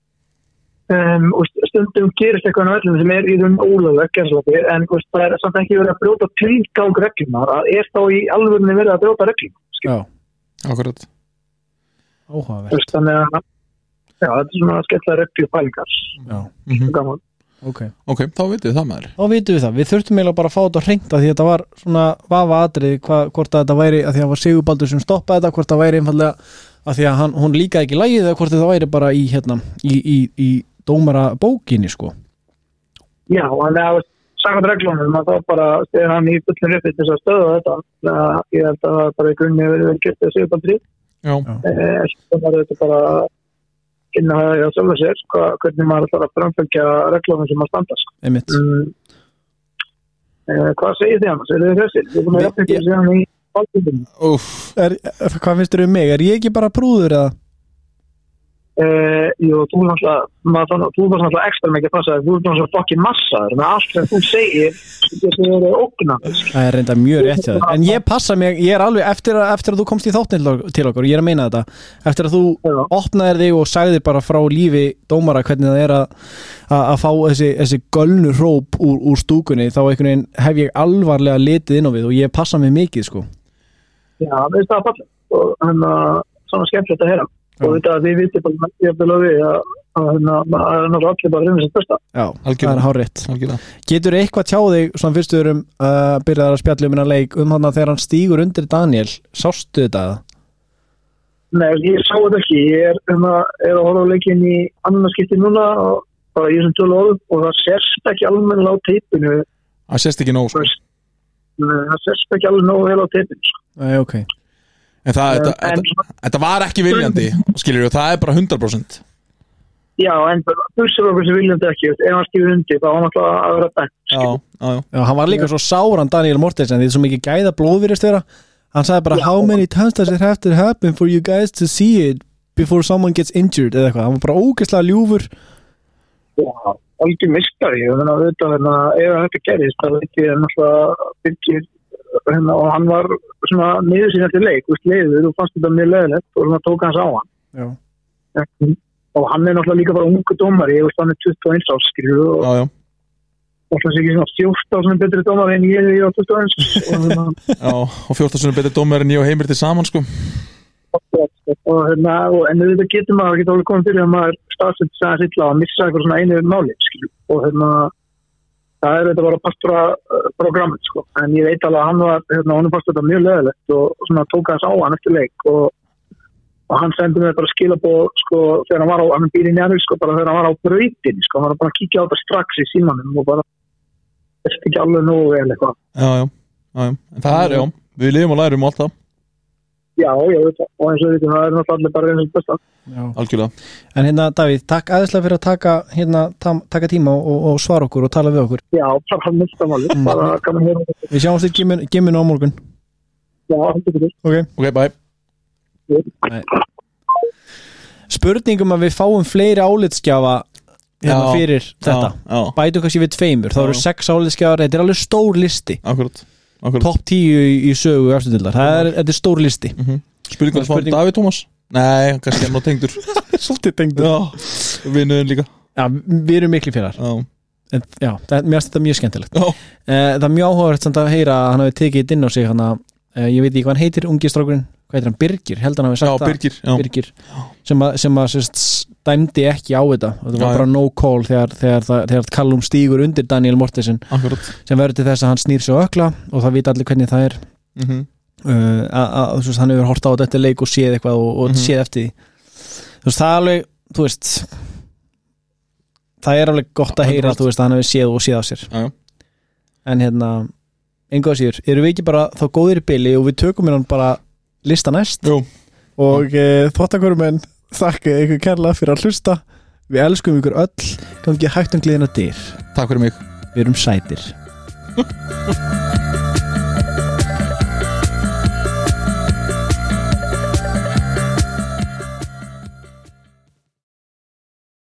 Um, stundum gerist eitthvað á öllum sem er í raun ólöglegt en veist, það er samt ekki verið að brjóta tilgang reglunar að er þá í alvörunni verið að brjóta reglunar Já, akkurat Áhugavert Þannig að já, þetta er svona skemmtilega reglupælingar Já, mm-hmm. gaman ok Ok, þá vitum við það maður Þá vitum við það, við þurftum eiginlega bara að fá þetta að hreinta því þetta var svona vafa atrið hva, hvort að þetta væri, að því að það var Sigurbaldur sem stoppaði þetta, hvort það væri einfallega að því að hann, hún líkaði ekki lagið eða hvort þetta væri bara í, hérna, í, í, í dómara bókinni sko Já, þannig að samkvæmt reglunum að þá bara stegur hann í fullum rétti til þess að stöða þetta ég held að það bara í grunni verið vel gert að Sigurbaldur Já Það er þetta bara kynna það að sjálfa sér hva, hvernig maður þarf að framfylgja reglunum sem að standast Einmitt um, eh, Hvað segir þið annars? Er þið þessir? Þið er búin að hjálpa ykkur síðan í Úff Hvað finnst þér um mig? Er ég ekki bara prúður eða? Uh, jú, þú er náttúrulega þú er náttúrulega ekstra mikið að passa þú er náttúrulega fokkin massaður með allt sem þú segir þetta er ógnandi Það er reynda mjög rétt hjá þér en ég passa mig, ég er alveg eftir að, eftir að þú komst í þáttin til okkur og ég er að meina þetta eftir að þú Já. opnaðir þig og sagðir bara frá lífi dómara hvernig það er að, að, að fá þessi, þessi gölnu hróp úr, úr stúkunni þá einhvern veginn hef ég alvarlega litið inn á við og ég passa mig mikið sko Já, það er það fallið og þannig að svona skemmtilegt að heyra og þetta að við vitum bara ég vil að við að það er náttúrulega allir bara reyna sitt besta Já, það er hárétt Algjörlega. Getur eitthvað tjá þig svona fyrst við erum uh, byrjaðar að spjalla um hennar leik um hann þegar hann stígur undir Daniel sástu þetta? Nei, ég sá þetta ekki ég er, um að, er að horfa á leikin í annarskipti núna og bara í þessum tölu orðum og það sérst ekki almennilega á teipinu Það sést ekki nóg sko. það sérst ekki alveg nóg vel á teipinu Nei, ok En það, Um, þetta, en- þetta, þetta var ekki viljandi skilur við, það er bara hundrað prósent Já, en bussur okkur sem viljandi ekki ef hann stífur undir þá var hann alltaf að vera bætt Já, já, já Já, hann var líka svo sáran Daniel Mortensen því það er svo mikið gæða blóðvirist vera hann sagði bara Já. how many times does it have to happen for you guys to see it before someone gets injured eða eitthvað, hann var bara ógeðslega ljúfur Já, algjör mistari ég meina auðvitað hérna ef þetta gerist þá veit ég náttúrulega Birgir hérna og hann var svona niður sín eftir leik, veist leiður og fannst þetta mjög leiðilegt og svona tók hans á hann Já, en, og hann er náttúrulega líka bara ungu dómari ég veist hann er tuttugu og eins árs skilur og Já, já, alltaf sé ekki svona fjórtán sem er betri dómari en ég er á tuttugu og eins og hérna já Og fjórtán sinni betri dómur en ég og Heimir til saman sko og hérna og en þetta getur maður ekki alveg komið fyrir að maður staðsett sig að silla að missa eitthvað svona einu máli skilur og hérna það er þetta bara pastora uh, programmet sko, en ég veit alveg að hann var hérna, hann fannst þetta mjög lögilegt og svona tók hans á hann eftir leik og, og hann sendi mig bara skilabóð sko, þegar hann var á, hann býr í Njarðvík sko, bara þegar hann var á brautinni sko, hann var bara að kíkja á þetta strax í símanum og bara þetta ekki alveg nógu vel eitthvað Já, já, já, já En það er, já, við lifum og lærum alltaf Já, ég veit það, og eins og við veitum það er náttúrulega allir bara eins og besta já Algjörlega En hérna Davíð, takk aðeinslega fyrir að taka hérna, tam, taka tíma og, og svara okkur og tala við okkur Já, það var mista máli, Mm. bara kannan hér Við sjáumst í gimminu á morgun Já, heldur ekki Ok Ok, bye Spurningum að við fáum fleiri álitskjafa hérna Já, fyrir þetta Já, já, Bætu kannski við tveimur, þá Já. eru sex álitskjafar þetta er alveg stór listi akkurat, akkurat. Topp tíu í, í sögu efstudildar Það er, þetta er stór listi Mm-hmm. Spurningar frá Spurning- Davíð Tómas? Nei, kannski hann á tengdur Svolítið tengdur Já, vinnuðin líka Já, við erum miklu félagar Já, en, Já, það, mér finnst þetta mjög skemmtilegt já, eh, Það er mjög áhugavert samt að heyra að hann hafi tekið þetta inn á sig hana, eh, ég veit ekki hvað hann heitir, ungi strákurinn hvað heitir hann, Birgir, held hann hafi sagt já, það Birgir, já. Birgir sem að, sem að sérst, dæmdi ekki á þetta og það var Já, bara no call þegar, þegar, þegar, þegar Callum stígur undir Daniel Mortensen Akkurat. sem verður til þess að hann snýr sig á ökla og það vita allir hvernig það er mm-hmm. uh, að, að, þú veist, hann hefur hort á þetta leik og séð eitthvað og, og mm-hmm. séð eftir því þú veist, það er alveg, þú veist það er alveg gott að heyra, þú veist, að hann hefur séð og séð á sér já, já. en hérna, einhvað síður erum við ekki bara þá góðir í bili og við tökum hérna bara lista næst Jú. og uh, þvottakorumenn þakka ykkur kærlega fyrir að hlusta við elskum ykkur öll gangi hægt um gleðina dyr Takk fyrir mig við erum sætir